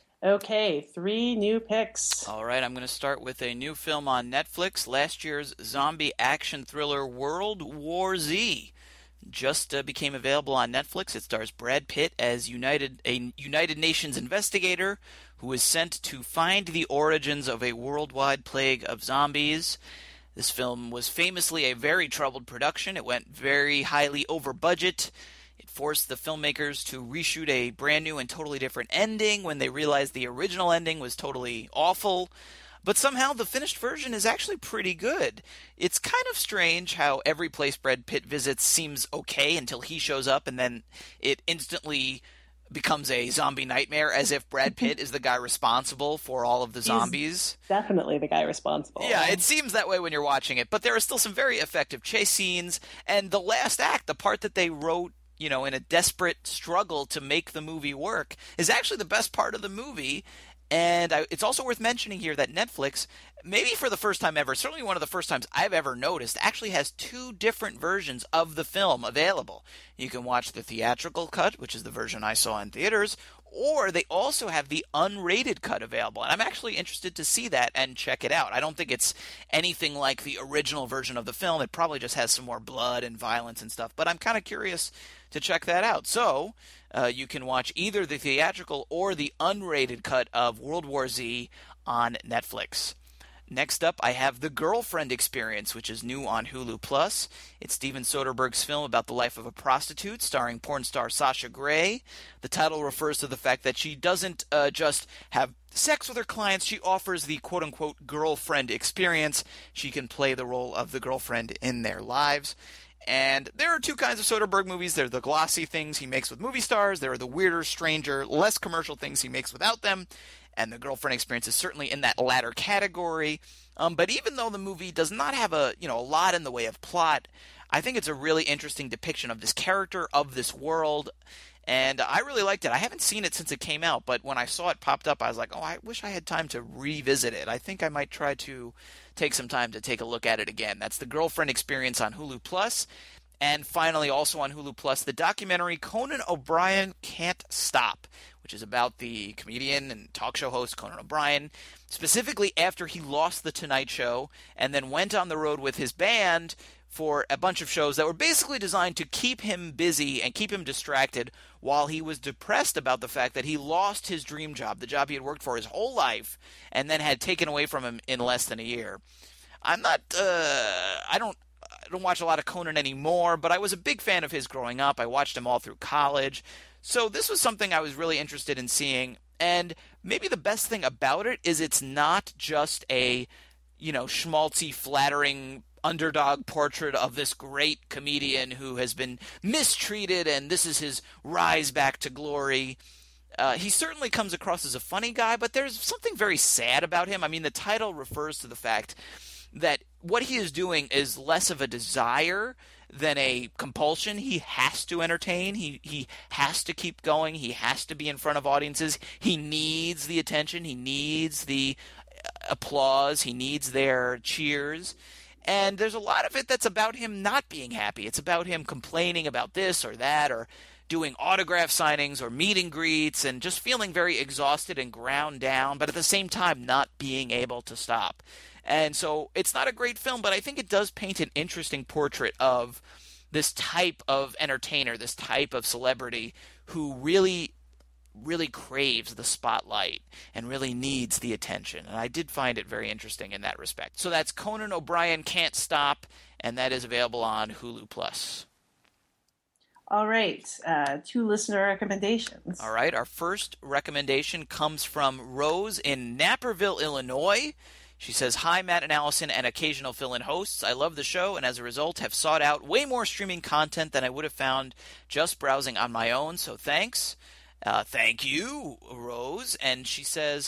Okay, three new picks. All right, I'm going to start with a new film on Netflix, last year's zombie action thriller World War Z. Just uh, became available on Netflix. It stars Brad Pitt as United a United Nations investigator who is sent to find the origins of a worldwide plague of zombies. This film was famously a very troubled production. It went very highly over budget. It forced the filmmakers to reshoot a brand new and totally different ending when they realized the original ending was totally awful. But somehow the finished version is actually pretty good. It's kind of strange how every place Brad Pitt visits seems okay until he shows up, and then it instantly becomes a zombie nightmare, as if Brad Pitt is the guy responsible for all of the zombies. He's definitely the guy responsible. Yeah, it seems that way when you're watching it, but there are still some very effective chase scenes, and the last act, the part that they wrote, you know, in a desperate struggle to make the movie work, is actually the best part of the movie. And I, it's also worth mentioning here that Netflix, maybe for the first time ever, certainly one of the first times I've ever noticed, actually has two different versions of the film available. You can watch the theatrical cut, which is the version I saw in theaters, or they also have the unrated cut available. And I'm actually interested to see that and check it out. I don't think it's anything like the original version of the film. It probably just has some more blood and violence and stuff. But I'm kind of curious to check that out. So uh, you can watch either the theatrical or the unrated cut of World War Z on Netflix. Next up, I have The Girlfriend Experience, which is new on Hulu Plus. It's Steven Soderbergh's film about the life of a prostitute, starring porn star Sasha Grey. The title refers to the fact that she doesn't uh, just have sex with her clients, she offers the quote-unquote girlfriend experience. She can play the role of the girlfriend in their lives. And there are two kinds of Soderbergh movies. There are the glossy things he makes with movie stars. There are the weirder, stranger, less commercial things he makes without them. And The Girlfriend Experience is certainly in that latter category. Um, but even though the movie does not have a you know a lot in the way of plot, I think it's a really interesting depiction of this character, of this world, and I really liked it. I haven't seen it since it came out, but when I saw it popped up, I was like, oh, I wish I had time to revisit it. I think I might try to take some time to take a look at it again. That's The Girlfriend Experience on Hulu Plus. And finally, also on Hulu Plus, the documentary Conan O'Brien Can't Stop, which is about the comedian and talk show host Conan O'Brien, specifically after he lost The Tonight Show and then went on the road with his band for a bunch of shows that were basically designed to keep him busy and keep him distracted while he was depressed about the fact that he lost his dream job, the job he had worked for his whole life, and then had taken away from him in less than a year. I'm not, uh, I don't, I don't watch a lot of Conan anymore, but I was a big fan of his growing up. I watched him all through college. So this was something I was really interested in seeing. And maybe the best thing about it is it's not just a, you know, schmaltzy, flattering underdog portrait of this great comedian who has been mistreated and this is his rise back to glory. Uh, he certainly comes across as a funny guy, but there's something very sad about him. I mean, the title refers to the fact that what he is doing is less of a desire than a compulsion. He has to entertain. He he has to keep going. He has to be in front of audiences. He needs the attention. He needs the applause. He needs their cheers. And there's a lot of it that's about him not being happy. It's about him complaining about this or that, or doing autograph signings or meet and greets, and just feeling very exhausted and ground down, but at the same time not being able to stop. And so it's not a great film, but I think it does paint an interesting portrait of this type of entertainer, this type of celebrity who really, really craves the spotlight and really needs the attention. And I did find it very interesting in that respect. So that's Conan O'Brien Can't Stop, and that is available on Hulu Plus. All right, uh, two listener recommendations. All right, our first recommendation comes from Rose in Naperville, Illinois. She says, hi, Matt and Allison and occasional fill-in hosts. I love the show and as a result have sought out way more streaming content than I would have found just browsing on my own, so thanks. Uh, thank you, Rose. And she says,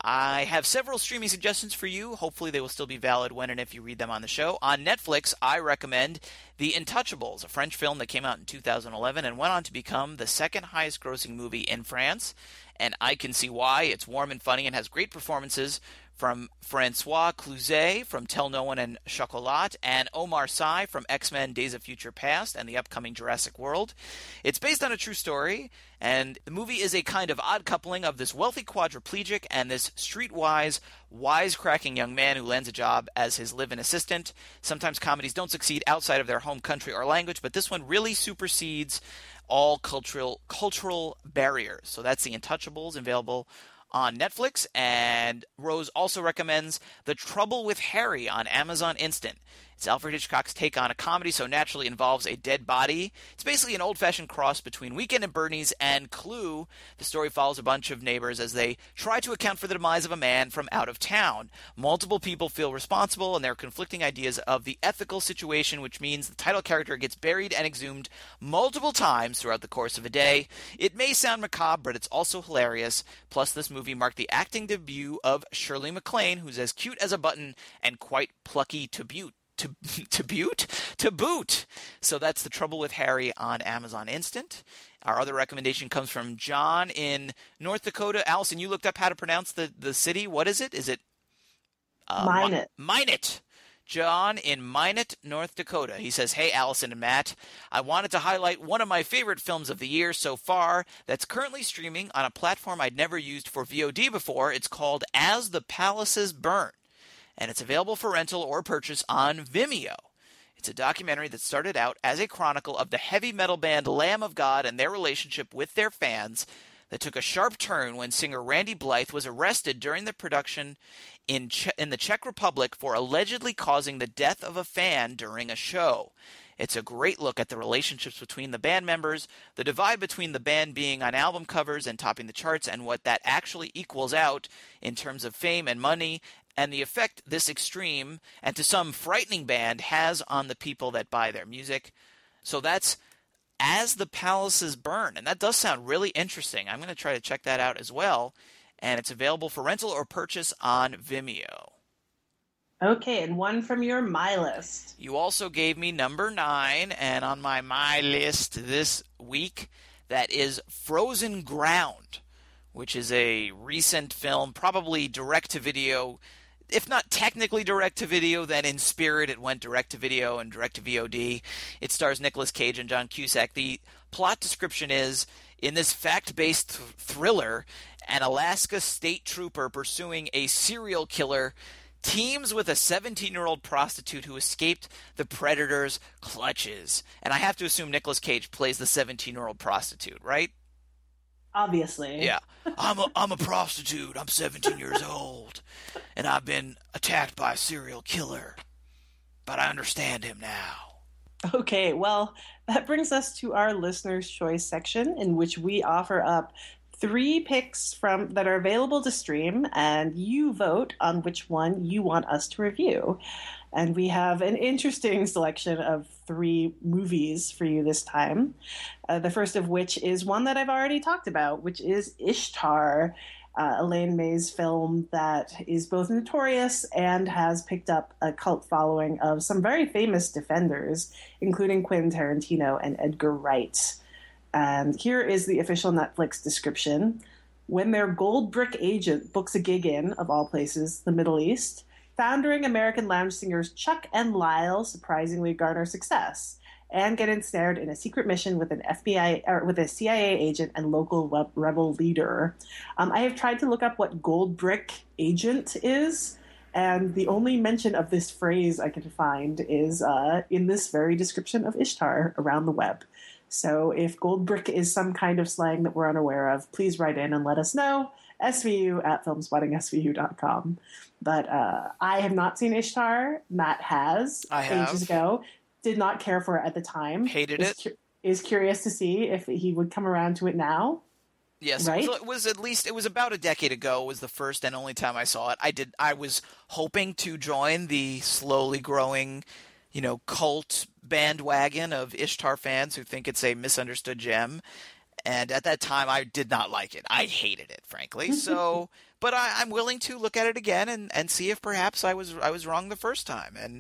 I have several streaming suggestions for you. Hopefully they will still be valid when and if you read them on the show. On Netflix, I recommend The Untouchables, a French film that came out in two thousand eleven and went on to become the second highest grossing movie in France. And I can see why. It's warm and funny and has great performances from Francois Cluzet from Tell No One and Chocolat, and Omar Sy from X-Men Days of Future Past and the upcoming Jurassic World. It's based on a true story, and the movie is a kind of odd coupling of this wealthy quadriplegic and this streetwise, wisecracking young man who lands a job as his live-in assistant. Sometimes comedies don't succeed outside of their home country or language, but this one really supersedes all cultural cultural barriers. So that's The Untouchables, available on Netflix. And Rose also recommends The Trouble with Harry on Amazon Instant. It's Alfred Hitchcock's take on a comedy so naturally involves a dead body. It's basically an old-fashioned cross between Weekend at Bernie's and Clue. The story follows a bunch of neighbors as they try to account for the demise of a man from out of town. Multiple people feel responsible, and there are conflicting ideas of the ethical situation, which means the title character gets buried and exhumed multiple times throughout the course of a day. It may sound macabre, but it's also hilarious. Plus, this movie marked the acting debut of Shirley MacLaine, who's as cute as a button and quite plucky to boot. To, to boot? To boot. So that's The Trouble with Harry on Amazon Instant. Our other recommendation comes from John in North Dakota. Allison, you looked up how to pronounce the, the city. What is it? Is it? Uh, Minot. Minot. John in Minot, North Dakota. He says, hey, Allison and Matt. I wanted to highlight one of my favorite films of the year so far that's currently streaming on a platform I'd never used for V O D before. It's called As the Palaces Burn, and it's available for rental or purchase on Vimeo. It's a documentary that started out as a chronicle of the heavy metal band Lamb of God and their relationship with their fans that took a sharp turn when singer Randy Blythe was arrested during the production in che- in the Czech Republic for allegedly causing the death of a fan during a show. It's a great look at the relationships between the band members, the divide between the band being on album covers and topping the charts, and what that actually equals out in terms of fame and money, and the effect this extreme and to some frightening band has on the people that buy their music. So that's As the Palaces Burn, and that does sound really interesting. I'm going to try to check that out as well, and it's available for rental or purchase on Vimeo. Okay, and one from your My List. You also gave me number nine, and on my My List this week, that is Frozen Ground, which is a recent film, probably direct-to-video. If not technically direct-to-video, then in spirit it went direct-to-video and direct-to-V O D. It stars Nicolas Cage and John Cusack. The plot description is, in this fact-based th- thriller, an Alaska state trooper pursuing a serial killer teams with a seventeen-year-old prostitute who escaped the predator's clutches. And I have to assume Nicolas Cage plays the seventeen-year-old prostitute, right? Obviously. Yeah. I'm a, I'm a prostitute. I'm seventeen years old. And I've been attacked by a serial killer. But I understand him now. Okay, well, that brings us to our listener's choice section, in which we offer up three picks from that are available to stream, and you vote on which one you want us to review. And we have an interesting selection of three movies for you this time. Uh, the first of which is one that I've already talked about, which is Ishtar, uh, Elaine May's film that is both notorious and has picked up a cult following of some very famous defenders, including Quentin Tarantino and Edgar Wright. And here is the official Netflix description. When their gold brick agent books a gig in, of all places, the Middle East, foundering American lounge singers Chuck and Lyle surprisingly garner success and get ensnared in a secret mission with an F B I or with a C I A agent and local web, rebel leader. Um, I have tried to look up what gold brick agent is, and the only mention of this phrase I can find is uh, in this very description of Ishtar around the web. So if gold brick is some kind of slang that we're unaware of, please write in and let us know. S V U at filmspotting S V U dot com. But uh, I have not seen Ishtar. Matt has I have. ages ago. Did not care for it at the time. Hated is it. Cu- is curious to see if he would come around to it now. Yes, right? it, was, it was at least it was about a decade ago. Was the first and only time I saw it. I did. I was hoping to join the slowly growing, you know, cult bandwagon of Ishtar fans who think it's a misunderstood gem. And at that time, I did not like it. I hated it, frankly. So, but I, I'm willing to look at it again and, and see if perhaps I was I was wrong the first time. And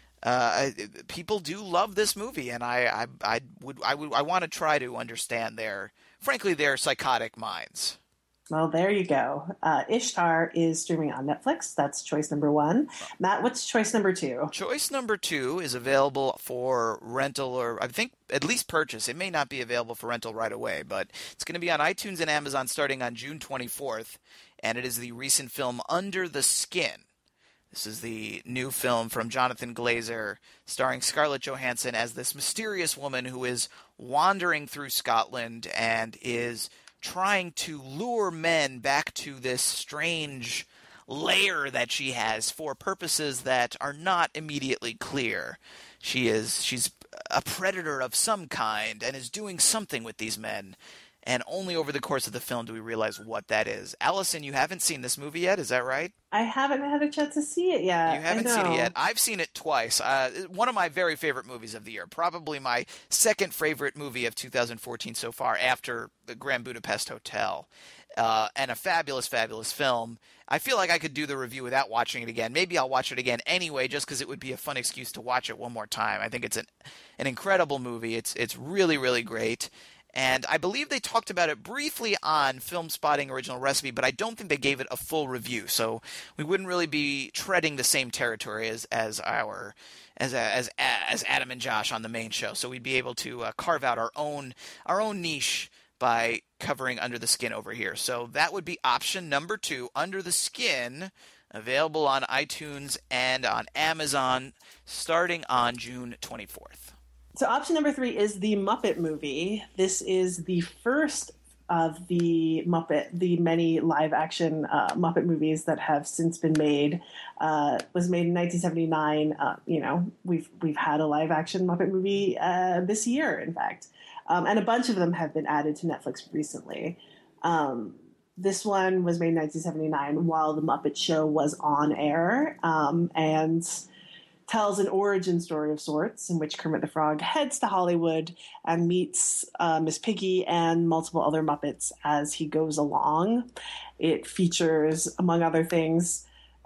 uh, people do love this movie, and I I, I would I would I want to try to understand their frankly their psychotic minds. Well, there you go. Uh, Ishtar is streaming on Netflix. That's choice number one. Matt, what's choice number two? Choice number two is available for rental, or I think at least purchase. It may not be available for rental right away, but it's going to be on iTunes and Amazon starting on June twenty-fourth, and it is the recent film Under the Skin. This is the new film from Jonathan Glazer, starring Scarlett Johansson as this mysterious woman who is wandering through Scotland and is trying to lure men back to this strange lair that she has for purposes that are not immediately clear. She is she's a predator of some kind and is doing something with these men, and only over the course of the film do we realize what that is. Allison, you haven't seen this movie yet, is that right? I haven't had a chance to see it yet. You haven't seen it yet. I've seen it twice. Uh, one of my very favorite movies of the year. Probably my second favorite movie of two thousand fourteen so far, after The Grand Budapest Hotel. Uh, and a fabulous, fabulous film. I feel like I could do the review without watching it again. Maybe I'll watch it again anyway, just because it would be a fun excuse to watch it one more time. I think it's an an incredible movie. It's it's really, really great. And I believe they talked about it briefly on Film Spotting Original Recipe, but I don't think they gave it a full review. So we wouldn't really be treading the same territory as as our as as as Adam and Josh on the main show. So we'd be able to uh, carve out our own our own niche by covering Under the Skin over here. So that would be option number two, Under the Skin, available on iTunes and on Amazon starting on June twenty-fourth. So option number three is The Muppet Movie. This is the first of the Muppet, the many live-action uh, Muppet movies that have since been made. Uh, was made in nineteen seventy-nine. Uh, you know, we've we've had a live-action Muppet movie uh, this year, in fact, um, and a bunch of them have been added to Netflix recently. Um, this one was made in nineteen seventy-nine while The Muppet Show was on air, um, and tells an origin story of sorts in which Kermit the Frog heads to Hollywood and meets uh, Miss Piggy and multiple other Muppets as he goes along. It features, among other things,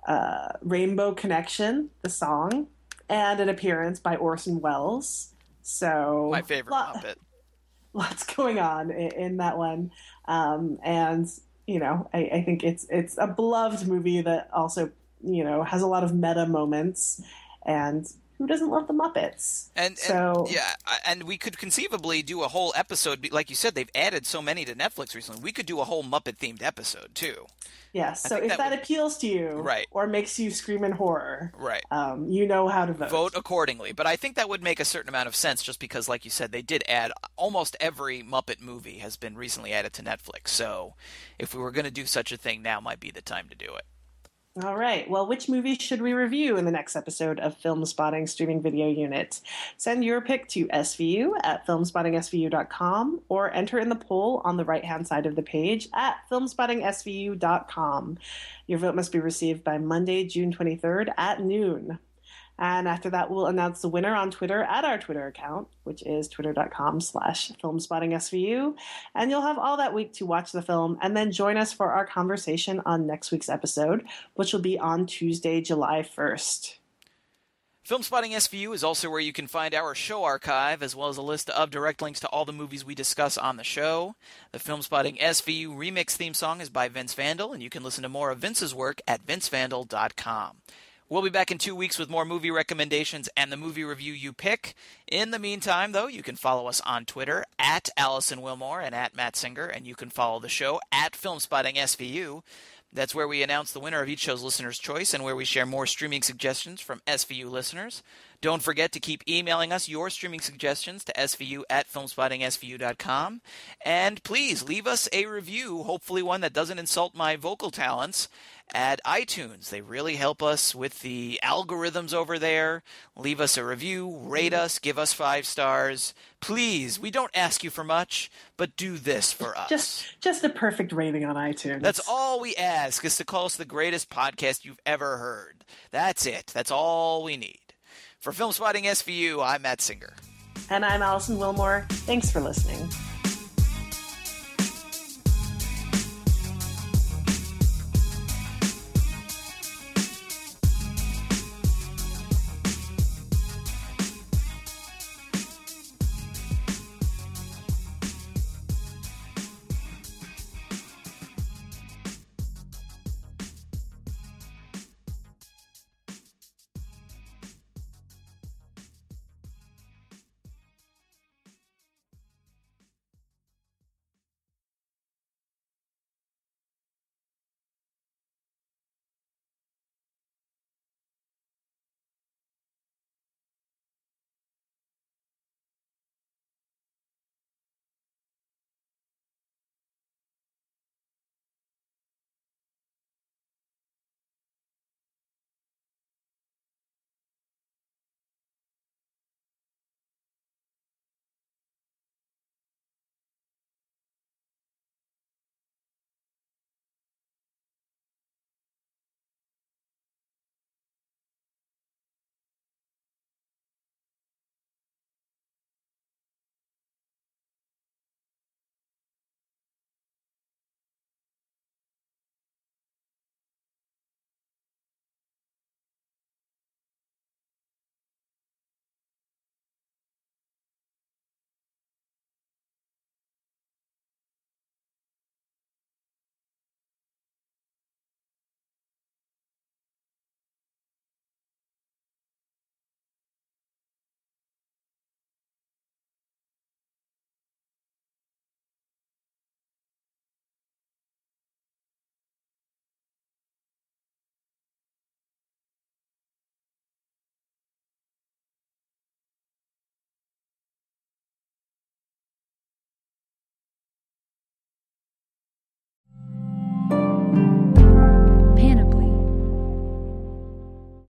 uh, Rainbow Connection, the song, and an appearance by Orson Welles. So My favorite lot, Muppet. Lots going on in, in that one, um, and you know, I, I think it's it's a beloved movie that also, you know, has a lot of meta moments, and who doesn't love the Muppets? And, so and yeah, and we could conceivably do a whole episode. Like you said, they've added so many to Netflix recently. We could do a whole Muppet themed episode too. Yes. I So think if that that, would- appeals to you, Right. or makes you scream in horror, Right. um, you know how to vote. Vote accordingly. But I think that would make a certain amount of sense just because, like you said, they did add almost every Muppet movie has been recently added to Netflix. So if we were going to do such a thing, now might be the time to do it. All right. Well, which movie should we review in the next episode of Film Spotting Streaming Video Unit? Send your pick to S V U at film spotting S V U dot com or enter in the poll on the right-hand side of the page at film spotting S V U dot com. Your vote must be received by Monday, June twenty-third at noon. And after that, we'll announce the winner on Twitter at our Twitter account, which is twitter.com slash filmspottingsvu. And you'll have all that week to watch the film and then join us for our conversation on next week's episode, which will be on Tuesday, July first. Film Spotting S V U is also where you can find our show archive, as well as a list of direct links to all the movies we discuss on the show. The Film Spotting S V U remix theme song is by Vince Vandal, and you can listen to more of Vince's work at vince vandal dot com. We'll be back in two weeks with more movie recommendations and the movie review you pick. In the meantime, though, you can follow us on Twitter at Allison Wilmore and at Matt Singer, and you can follow the show at Film Spotting S V U. That's where we announce the winner of each show's listener's choice and where we share more streaming suggestions from S V U listeners. Don't forget to keep emailing us your streaming suggestions to S V U at film spotting S V U dot com. And please leave us a review, hopefully one that doesn't insult my vocal talents, at iTunes. They really help us with the algorithms over there. Leave us a review, rate us, give us five stars. Please, we don't ask you for much, but do this for us. Just just a perfect rating on iTunes. That's all we ask, is to call us the greatest podcast you've ever heard. That's it. That's all we need. For Film Spotting S V U, I'm Matt Singer. And I'm Allison Wilmore. Thanks for listening.